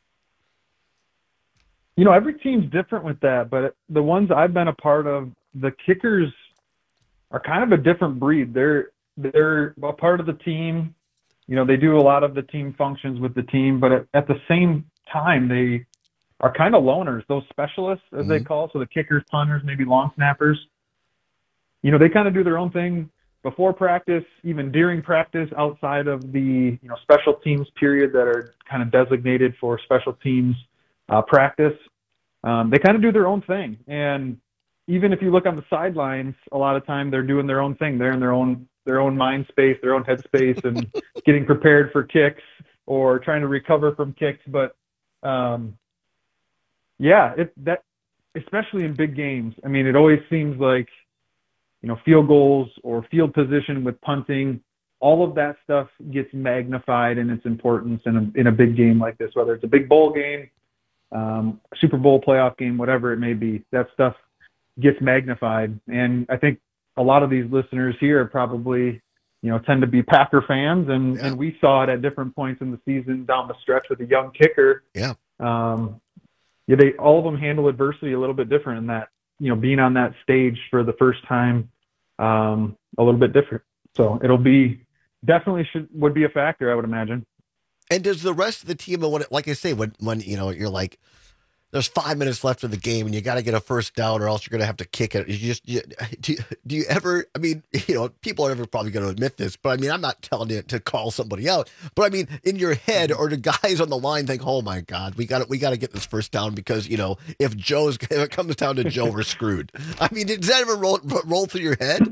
You know, every team's different with that, but the ones I've been a part of, the kickers are kind of a different breed. They're they're a part of the team. You know, they do a lot of the team functions with the team, but at, at the same time, they are kind of loners, those specialists, as mm-hmm. they call. So the kickers, punters, maybe long snappers, you know, they kind of do their own thing before practice, even during practice, outside of the, you know, special teams period that are kind of designated for special teams uh, practice. Um, they kind of do their own thing. And even if you look on the sidelines, a lot of time they're doing their own thing. They're in their own their own mind space, their own head space, and getting prepared for kicks or trying to recover from kicks. But um, yeah, it that especially in big games. I mean, it always seems like, you know, field goals or field position with punting, all of that stuff gets magnified in its importance in a in a big game like this, whether it's a big bowl game, um, Super Bowl playoff game, whatever it may be. That stuff gets magnified. And I think a lot of these listeners here probably, you know, tend to be Packer fans, and, yeah. and we saw it at different points in the season down the stretch with a young kicker. Yeah. Um, yeah, they all of them handle adversity a little bit different in that, you know, being on that stage for the first time, um, a little bit different. So it'll be definitely should would be a factor, I would imagine. And does the rest of the team, when it, like I say, when when you know you're like, there's five minutes left of the game and you got to get a first down or else you're going to have to kick it. You just, you, do, you, do you ever, I mean, you know, people are never probably going to admit this, but I mean, I'm not telling you to call somebody out, but I mean, in your head, or the guys on the line think, oh my God, we got to, we got to get this first down because, you know, if Joe's, if it comes down to Joe, we're screwed. I mean, does that ever roll, roll through your head?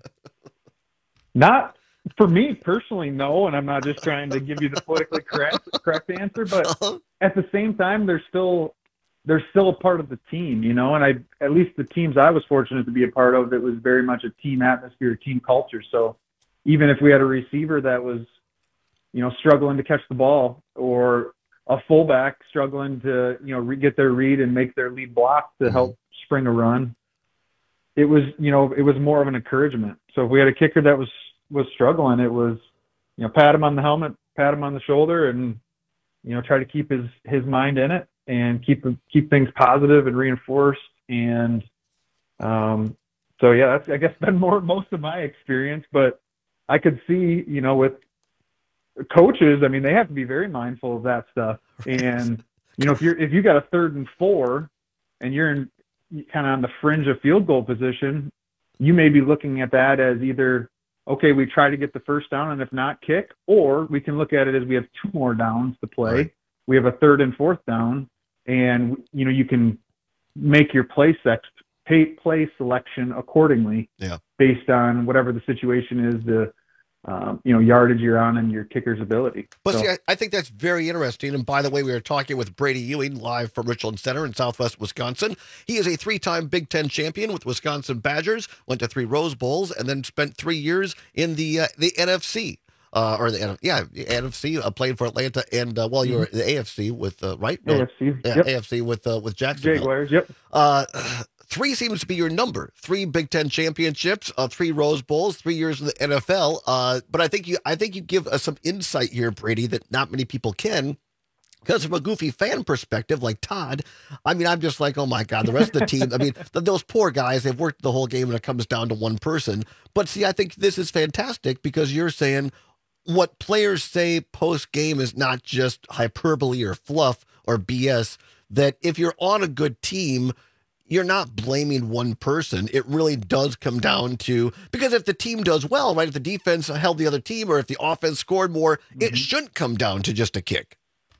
Not for me personally, no. And I'm not just trying to give you the politically correct, correct answer, but uh-huh. at the same time, there's still, they're still a part of the team, you know, and I, at least the teams I was fortunate to be a part of, it was very much a team atmosphere, team culture. So even if we had a receiver that was, you know, struggling to catch the ball, or a fullback struggling to, you know, re- get their read and make their lead block to help spring a run, it was, you know, it was more of an encouragement. So if we had a kicker that was, was struggling, it was, you know, pat him on the helmet, pat him on the shoulder, and, you know, try to keep his, his mind in it and keep, keep things positive and reinforced. And, um, so yeah, that's, I guess, been more, most of my experience, but I could see, you know, with coaches, I mean, they have to be very mindful of that stuff. And, you know, if you're, if you got a third and four and you're in kind of on the fringe of field goal position, you may be looking at that as either, okay, we try to get the first down and if not, kick, or we can look at it as we have two more downs to play. Right. We have a third and fourth down, and, you know, you can make your play sex, pay, play selection accordingly, yeah. based on whatever the situation is to, um, you know, yardage you're on and your kicker's ability. But So- see, I, I think that's very interesting. And by the way, we are talking with Brady Ewing live from Richland Center in Southwest Wisconsin. He is a three-time Big Ten champion with Wisconsin Badgers, went to three Rose Bowls, and then spent three years in the uh, the N F C. Uh, or the yeah the N F C, uh, playing for Atlanta, and uh, well, you were the A F C with uh, right A F C, yeah, yep. A F C with uh, with Jacksonville. Jaguars, yep. Uh, three seems to be your number. Three Big Ten championships, uh, three Rose Bowls, three years in the N F L. Uh, but I think you I think you give us some insight here, Brady, that not many people can. Because from a goofy fan perspective, like Todd, I mean, I'm just like, oh my God, the rest of the team. I mean, th- those poor guys, they've worked the whole game and it comes down to one person. But see, I think this is fantastic because you're saying what players say post game is not just hyperbole or fluff or B S, that if you're on a good team, you're not blaming one person. It really does come down to, because if the team does well, right, if the defense held the other team or if the offense scored more, mm-hmm. it shouldn't come down to just a kick.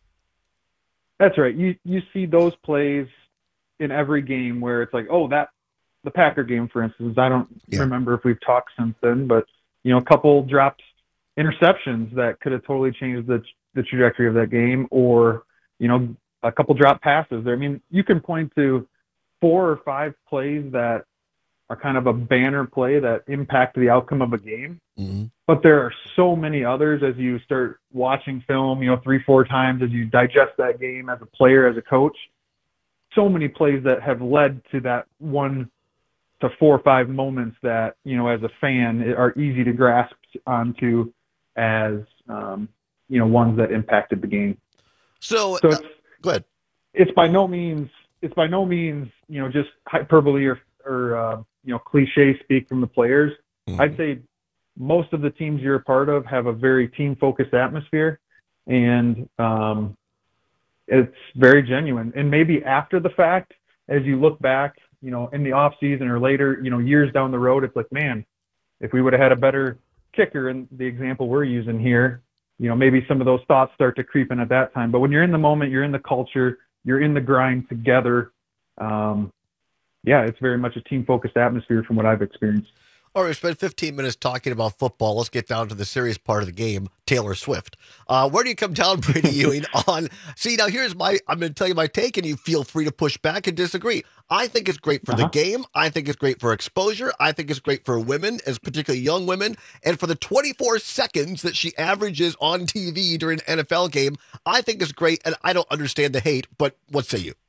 That's right. You you see those plays in every game where it's like, oh, that the Packer game, for instance. I don't yeah. remember if we've talked since then, but you know, a couple dropped interceptions that could have totally changed the the trajectory of that game, or you know, a couple drop passes there. I mean, you can point to four or five plays that are kind of a banner play that impact the outcome of a game. Mm-hmm. But there are so many others as you start watching film, you know, three, four times as you digest that game as a player, as a coach. So many plays that have led to that one to four or five moments that, you know, as a fan are easy to grasp onto as, um, you know, ones that impacted the game. So, so uh, it's, go ahead. It's by no means, it's by no means, you know, just hyperbole or, or uh, you know, cliche speak from the players. Mm-hmm. I'd say most of the teams you're a part of have a very team-focused atmosphere, and um, it's very genuine. And maybe after the fact, as you look back, you know, in the off season or later, you know, years down the road, it's like, man, if we would have had a better kicker in the example we're using here, you know, maybe some of those thoughts start to creep in at that time. But when you're in the moment, you're in the culture, you're in the grind together. Um, yeah, it's very much a team-focused atmosphere from what I've experienced. All right, we spent fifteen minutes talking about football. Let's get down to the serious part of the game, Taylor Swift. Uh, where do you come down, Brady Ewing, on... See, now here's my... I'm going to tell you my take, and you feel free to push back and disagree. I think it's great for uh-huh. the game. I think it's great for exposure. I think it's great for women, as particularly young women. And for the twenty-four seconds that she averages on T V during an N F L game, I think it's great, and I don't understand the hate, but what say you?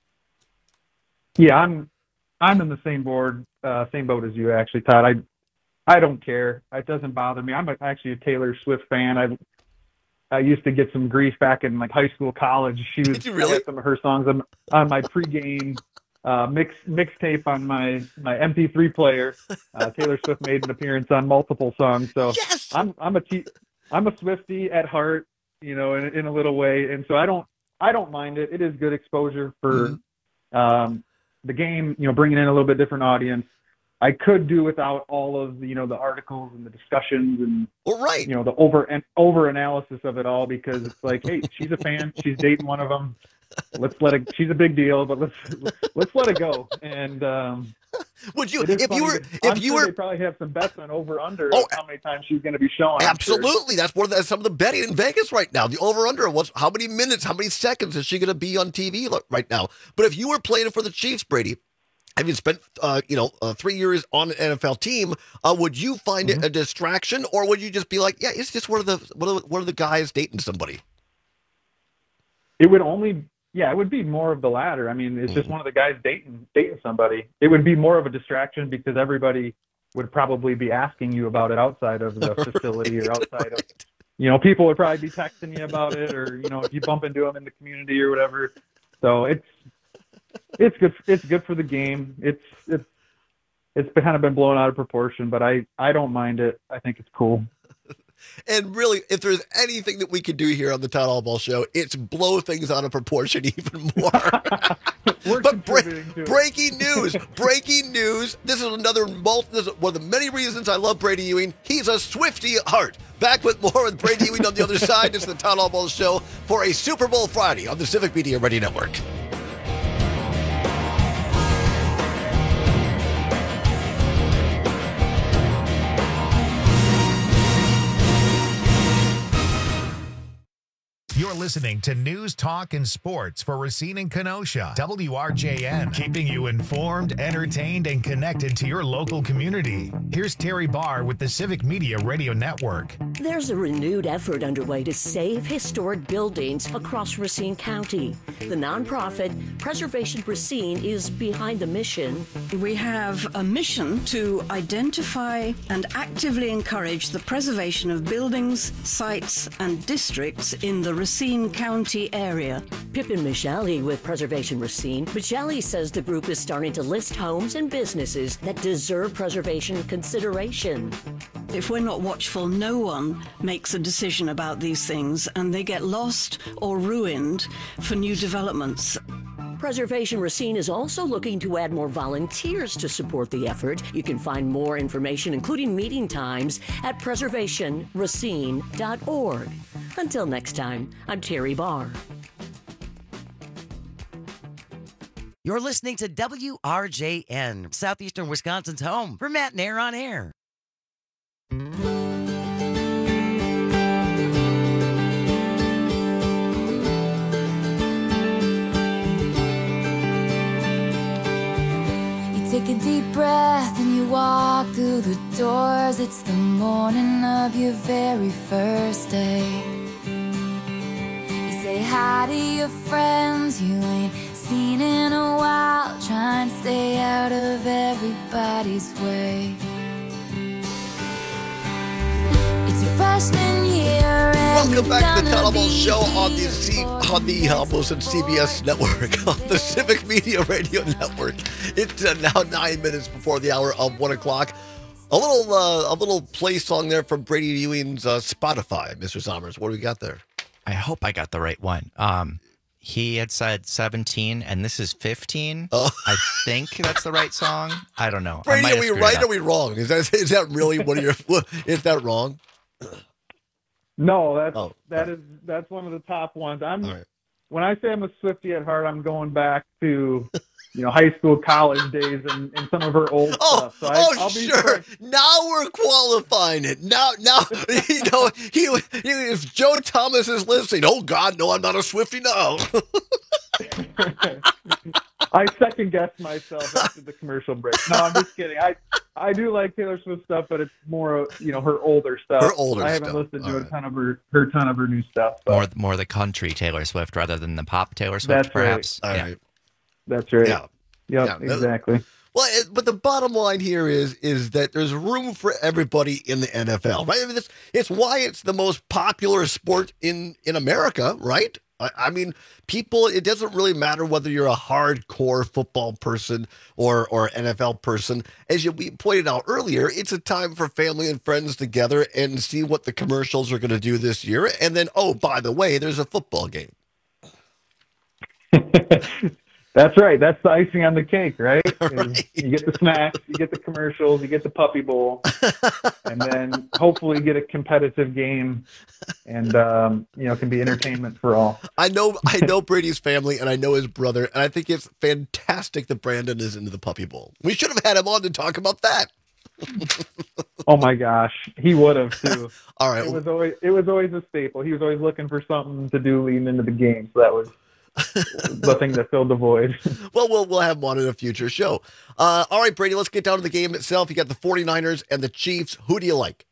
Yeah, I'm I'm in the same board, uh, same boat as you, actually, Todd. I I don't care. It doesn't bother me. I'm a, actually a Taylor Swift fan. I I used to get some grief back in like high school, college. She was Did you really? I had some of her songs on, on my pregame uh, mix mixtape on my my M P three player. Uh, Taylor Swift made an appearance on multiple songs, so yes! I'm I'm a T, I'm a Swiftie at heart, you know, in, in a little way, and so I don't I don't mind it. It is good exposure for mm-hmm. um, the game, you know, bringing in a little bit different audience. I could do without all of the, you know, the articles and the discussions and, well, right. you know, the over and over analysis of it all, because it's like, hey, she's a fan, she's dating one of them. Let's let it. She's a big deal, but let's let's let it go. And um, would you, if you were, that, if I'm you sure were, they probably have some bets on over under oh, how many times she's going to be showing. Absolutely, that's one of the, some of the betting in Vegas right now. The over under, what's how many minutes, how many seconds is she going to be on T V right now? But if you were playing for the Chiefs, Brady, having spent, uh, you know, uh, three years on an N F L team, uh, would you find mm-hmm. it a distraction, or would you just be like, yeah, it's just one of the one of the, one of the guys dating somebody? It would only, yeah, it would be more of the latter. I mean, it's mm-hmm. just one of the guys dating dating somebody. It would be more of a distraction because everybody would probably be asking you about it outside of the facility right, or outside right. of, you know, people would probably be texting you about it, or you know, if you bump into them in the community or whatever. So it's. It's good. It's good for the game. It's it's it's kind of been blown out of proportion, but I, I don't mind it. I think it's cool. And really, if there's anything that we could do here on the Todd Allball Show, it's blow things out of proportion even more. But bre- breaking news, breaking news. This is another multi, this is one of the many reasons I love Brady Ewing. He's a Swiftie at heart. Back with more with Brady Ewing on the other side. This is the Todd Allball Show for a Super Bowl Friday on the Civic Media Radio Network. You're listening to News, Talk, and Sports for Racine and Kenosha. W R J N, keeping you informed, entertained, and connected to your local community. Here's Terry Barr with the Civic Media Radio Network. There's a renewed effort underway to save historic buildings across Racine County. The nonprofit Preservation Racine is behind the mission. We have a mission to identify and actively encourage the preservation of buildings, sites, and districts in the Racine County area. Pippin Micheli with Preservation Racine. Micheli says the group is starting to list homes and businesses that deserve preservation consideration. If we're not watchful, no one makes a decision about these things, and they get lost or ruined for new developments. Preservation Racine is also looking to add more volunteers to support the effort. You can find more information, including meeting times, at preservation racine dot org. Until next time, I'm Terry Barr. You're listening to W R J N, Southeastern Wisconsin's home for Matt Nair on Air. Take a deep breath and you walk through the doors. It's the morning of your very first day. You say hi to your friends you ain't seen in a while. Try and stay out of everybody's way. It's your freshman year. Welcome back to the Tunnel Show on the C- on the almost at C B S network, on the Civic Media Radio Network. It's uh, now nine minutes before the hour of one o'clock. A little uh, a little play song there from Brady Ewing's uh, Spotify, Mister Sommers. What do we got there? I hope I got the right one. Um, he had said seventeen, and this is fifteen. Oh. I think that's the right song. I don't know. I Brady, might are have we screwed right it or up. are we wrong? Is that is that really one of your? Is that wrong? No, that's Oh, that is that's one of the top ones. I'm All right. when I say I'm a Swiftie at heart, I'm going back to you know high school, college days, and, and some of her old Oh, stuff. So I, oh, I'll be sure. Now we're qualifying it. Now, now, you know, he, he, if Joe Thomas is listening, oh God, no, I'm not a Swiftie. No. I second guessed myself after the commercial break. No, I'm just kidding. I I do like Taylor Swift stuff, but it's more you know her older stuff. Her older I haven't stuff. listened to All a right. ton of her her ton of her new stuff. But More, more the country Taylor Swift rather than the pop Taylor Swift, That's right. perhaps. All yeah. right. that's right. Yeah. Yep, Yeah, that- exactly. Well, it, but the bottom line here is is that there's room for everybody in the N F L, right? I mean, it's, it's why it's the most popular sport in, in America, right? I, I mean, people, it doesn't really matter whether you're a hardcore football person or or N F L person. As you we pointed out earlier, it's a time for family and friends together and see what the commercials are going to do this year. And then, oh, by the way, there's a football game. That's right. That's the icing on the cake, right? Is You get the snacks, you get the commercials, you get the Puppy Bowl, and then hopefully get a competitive game, and um, you know, can be entertainment for all. I know, I know Brady's family, and I know his brother, and I think it's fantastic that Brandon is into the Puppy Bowl. We should have had him on to talk about that. Oh my gosh, he would have too. All right, It was always it was always a staple. He was always looking for something to do leading into the game, so that was the thing that filled the void. Well, we'll we'll have him on in a future show. Uh, all right, Brady, let's get down to the game itself. You got the 49ers and the Chiefs. Who do you like?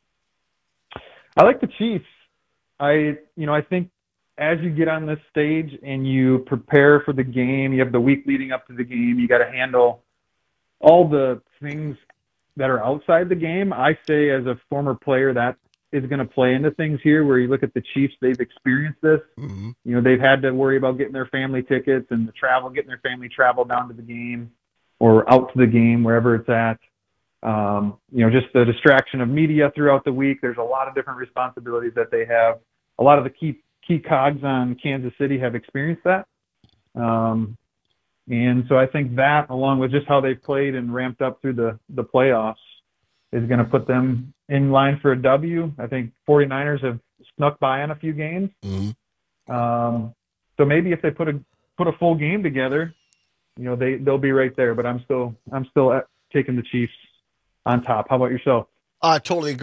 I like the Chiefs. I, you know, I think as you get on this stage and you prepare for the game, you have the week leading up to the game, you got to handle all the things that are outside the game. I say as a former player that is going to play into things here where you look at the Chiefs, they've experienced this. Mm-hmm. You know, they've had to worry about getting their family tickets and the travel, getting their family travel down to the game or out to the game, wherever it's at. Um, you know, just the distraction of media throughout the week. There's a lot of different responsibilities that they have. A lot of the key key cogs on Kansas City have experienced that. Um, and so I think that, along with just how they've played and ramped up through the, the playoffs, is going to put them in line for a W. I think 49ers have snuck by on a few games. Mm-hmm. Um, so maybe if they put a put a full game together, you know, they they'll be right there. But I'm still I'm still at, taking the Chiefs on top. How about yourself? I totally agree.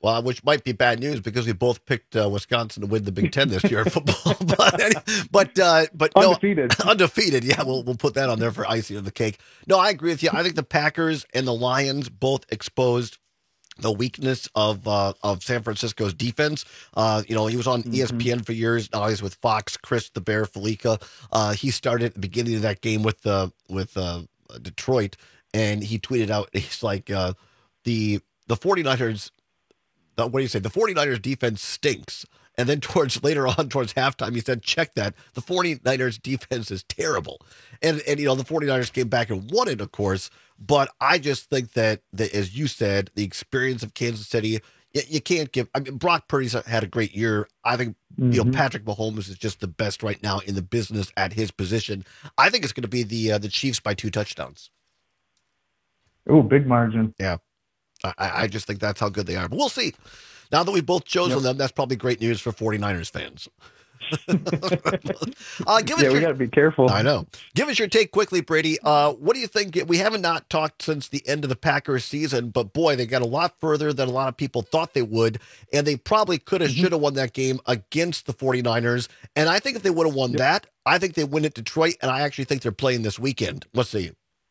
Well, which might be bad news because we both picked uh, Wisconsin to win the Big Ten this year in football. but any- but uh, but no, Undefeated. undefeated. Yeah, we'll we'll put that on there for icing on the cake. No, I agree with you. I think the Packers and the Lions both exposed the weakness of uh, of San Francisco's defense. Uh, you know, he was on E S P N for years. Now he's with Fox. Chris the Bear Felica. Uh, he started at the beginning of that game with uh, with uh, Detroit, and he tweeted out, he's like, uh, the the 49ers. The, what do you say? The 49ers defense stinks. And then towards later on, towards halftime, he said, check that. The 49ers defense is terrible. And, and you know, the 49ers came back and won it, of course. But I just think that, that as you said, the experience of Kansas City, you, you can't give. I mean, Brock Purdy's had a great year. I think, mm-hmm. you know, Patrick Mahomes is just the best right now in the business at his position. I think it's going to be the uh, the Chiefs by two touchdowns. Oh, big margin. Yeah. I, I just think that's how good they are. But we'll see. Now that we've both chosen yep. them, that's probably great news for 49ers fans. uh, give us yeah, your, we got to be careful. I know. Give us your take quickly, Brady. Uh, what do you think? We haven't not talked since the end of the Packers season, but boy, they got a lot further than a lot of people thought they would, and they probably could have, mm-hmm. should have won that game against the 49ers. And I think if they would have won yep. that, I think they win at Detroit, and I actually think they're playing this weekend. Let's see.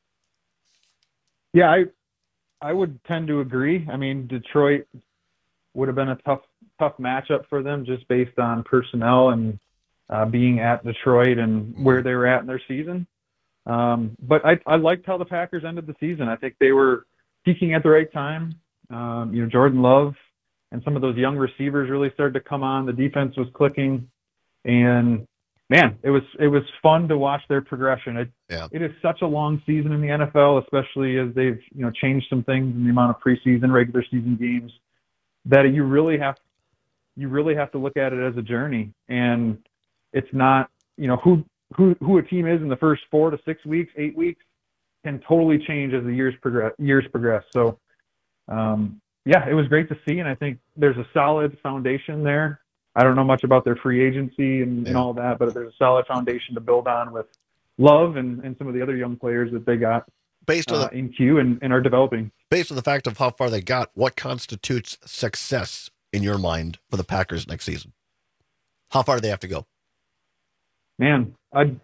Yeah, I I would tend to agree. I mean, Detroit would have been a tough, tough matchup for them just based on personnel and uh, being at Detroit and where they were at in their season. Um, but I, I liked how the Packers ended the season. I think they were peaking at the right time. Um, you know, Jordan Love and some of those young receivers really started to come on. The defense was clicking, and man, it was it was fun to watch their progression. It, yeah. it is such a long season in the N F L, especially as they've you know changed some things in the amount of preseason, regular season games, that you really have you really have to look at it as a journey. And it's not you know who who who a team is in the first four to six weeks, eight weeks can totally change as the years progress. Years progress. So um, yeah, it was great to see, and I think there's a solid foundation there. I don't know much about their free agency and, yeah. and all that, but there's a solid foundation to build on with Love and, and some of the other young players that they got based on uh, the, in Q and, and are developing. Based on the fact of how far they got, what constitutes success in your mind for the Packers next season? How far do they have to go? Man, I'd,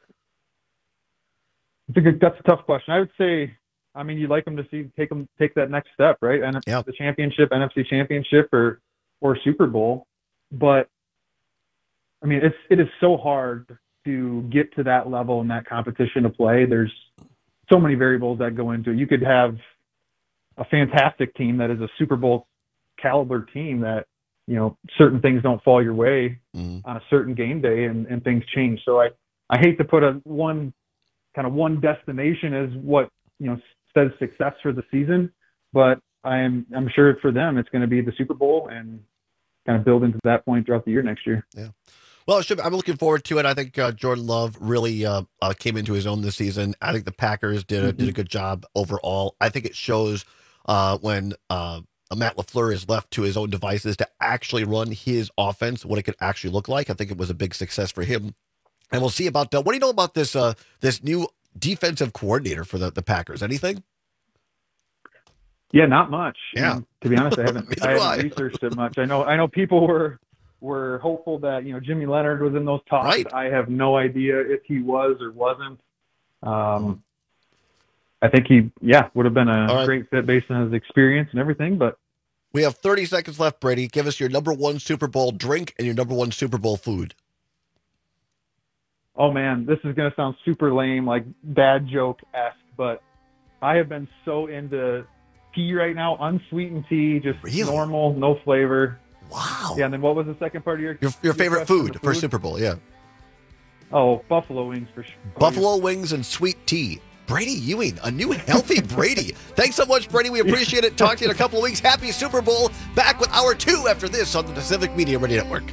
I think that's a tough question. I would say, I mean, you'd like them to see take them take that next step, right? And yep. the championship, N F C championship, or or Super Bowl, but. I mean, it's it is so hard to get to that level in that competition to play. There's so many variables that go into it. You could have a fantastic team that is a Super Bowl caliber team that, you know, certain things don't fall your way mm. on a certain game day and, and things change. So I, I hate to put a one kind of one destination as what, you know, says success for the season, but I'm I'm sure for them it's going to be the Super Bowl and kind of build into that point throughout the year next year. Yeah. Well, it should, I'm looking forward to it. I think uh, Jordan Love really uh, uh, came into his own this season. I think the Packers did a, mm-hmm. did a good job overall. I think it shows uh, when uh, Matt LaFleur is left to his own devices to actually run his offense, what it could actually look like. I think it was a big success for him. And we'll see about uh, what do you know about this uh, this new defensive coordinator for the, the Packers? Anything? Yeah, not much. Yeah. And to be honest, I haven't I haven't I. researched it much. I know I know people were. We're hopeful that, you know, Jimmy Leonard was in those talks. Right. I have no idea if he was or wasn't. Um, I think he, yeah, would have been a right. great fit based on his experience and everything. But we have thirty seconds left, Brady. Give us your number one Super Bowl drink and your number one Super Bowl food. Oh, man, this is going to sound super lame, like bad joke-esque, but I have been so into tea right now, unsweetened tea, just really? normal, no flavor. Wow. Yeah, and then what was the second part of your Your, your your favorite food, food for Super Bowl, yeah. Oh, buffalo wings for sure. Buffalo wings and sweet tea. Brady Ewing, a new healthy Brady. Thanks so much, Brady. We appreciate it. Talk to you in a couple of weeks. Happy Super Bowl. Back with hour two after this on the Civic Media Radio Network.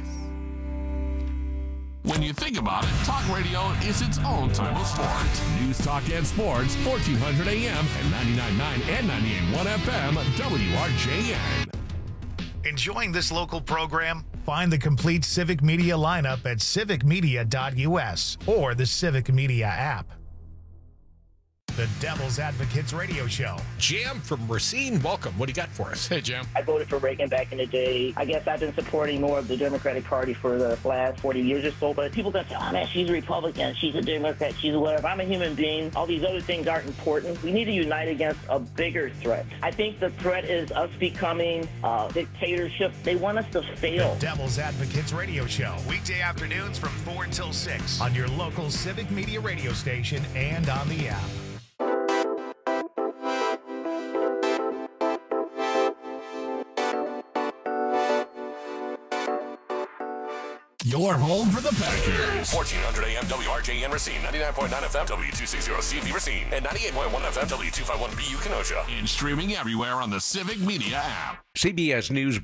When you think about it, talk radio is its own type of sport. News, talk, and sports, fourteen hundred A M and ninety-nine point nine and ninety-eight point one F M, W R J N. Enjoying this local program? Find the complete Civic Media lineup at civic media dot U S or the Civic Media app. The Devil's Advocates Radio Show. Jam from Racine, welcome. What do you got for us? Hey, Jam. I voted for Reagan back in the day. I guess I've been supporting more of the Democratic Party for the last forty years or so, but people gonna say, oh man, she's a Republican, she's a Democrat, she's a whatever. I'm a human being. All these other things aren't important. We need to unite against a bigger threat. I think the threat is us becoming uh, dictatorship. They want us to fail. The Devil's Advocates Radio Show. Weekday afternoons from four until six on your local Civic Media radio station and on the app. Your home for the Packers. fourteen hundred A M W R J N Racine, ninety-nine point nine F M W two sixty C V Racine, and ninety-eight point one F M W two fifty-one B U Kenosha. And streaming everywhere on the Civic Media app. C B S News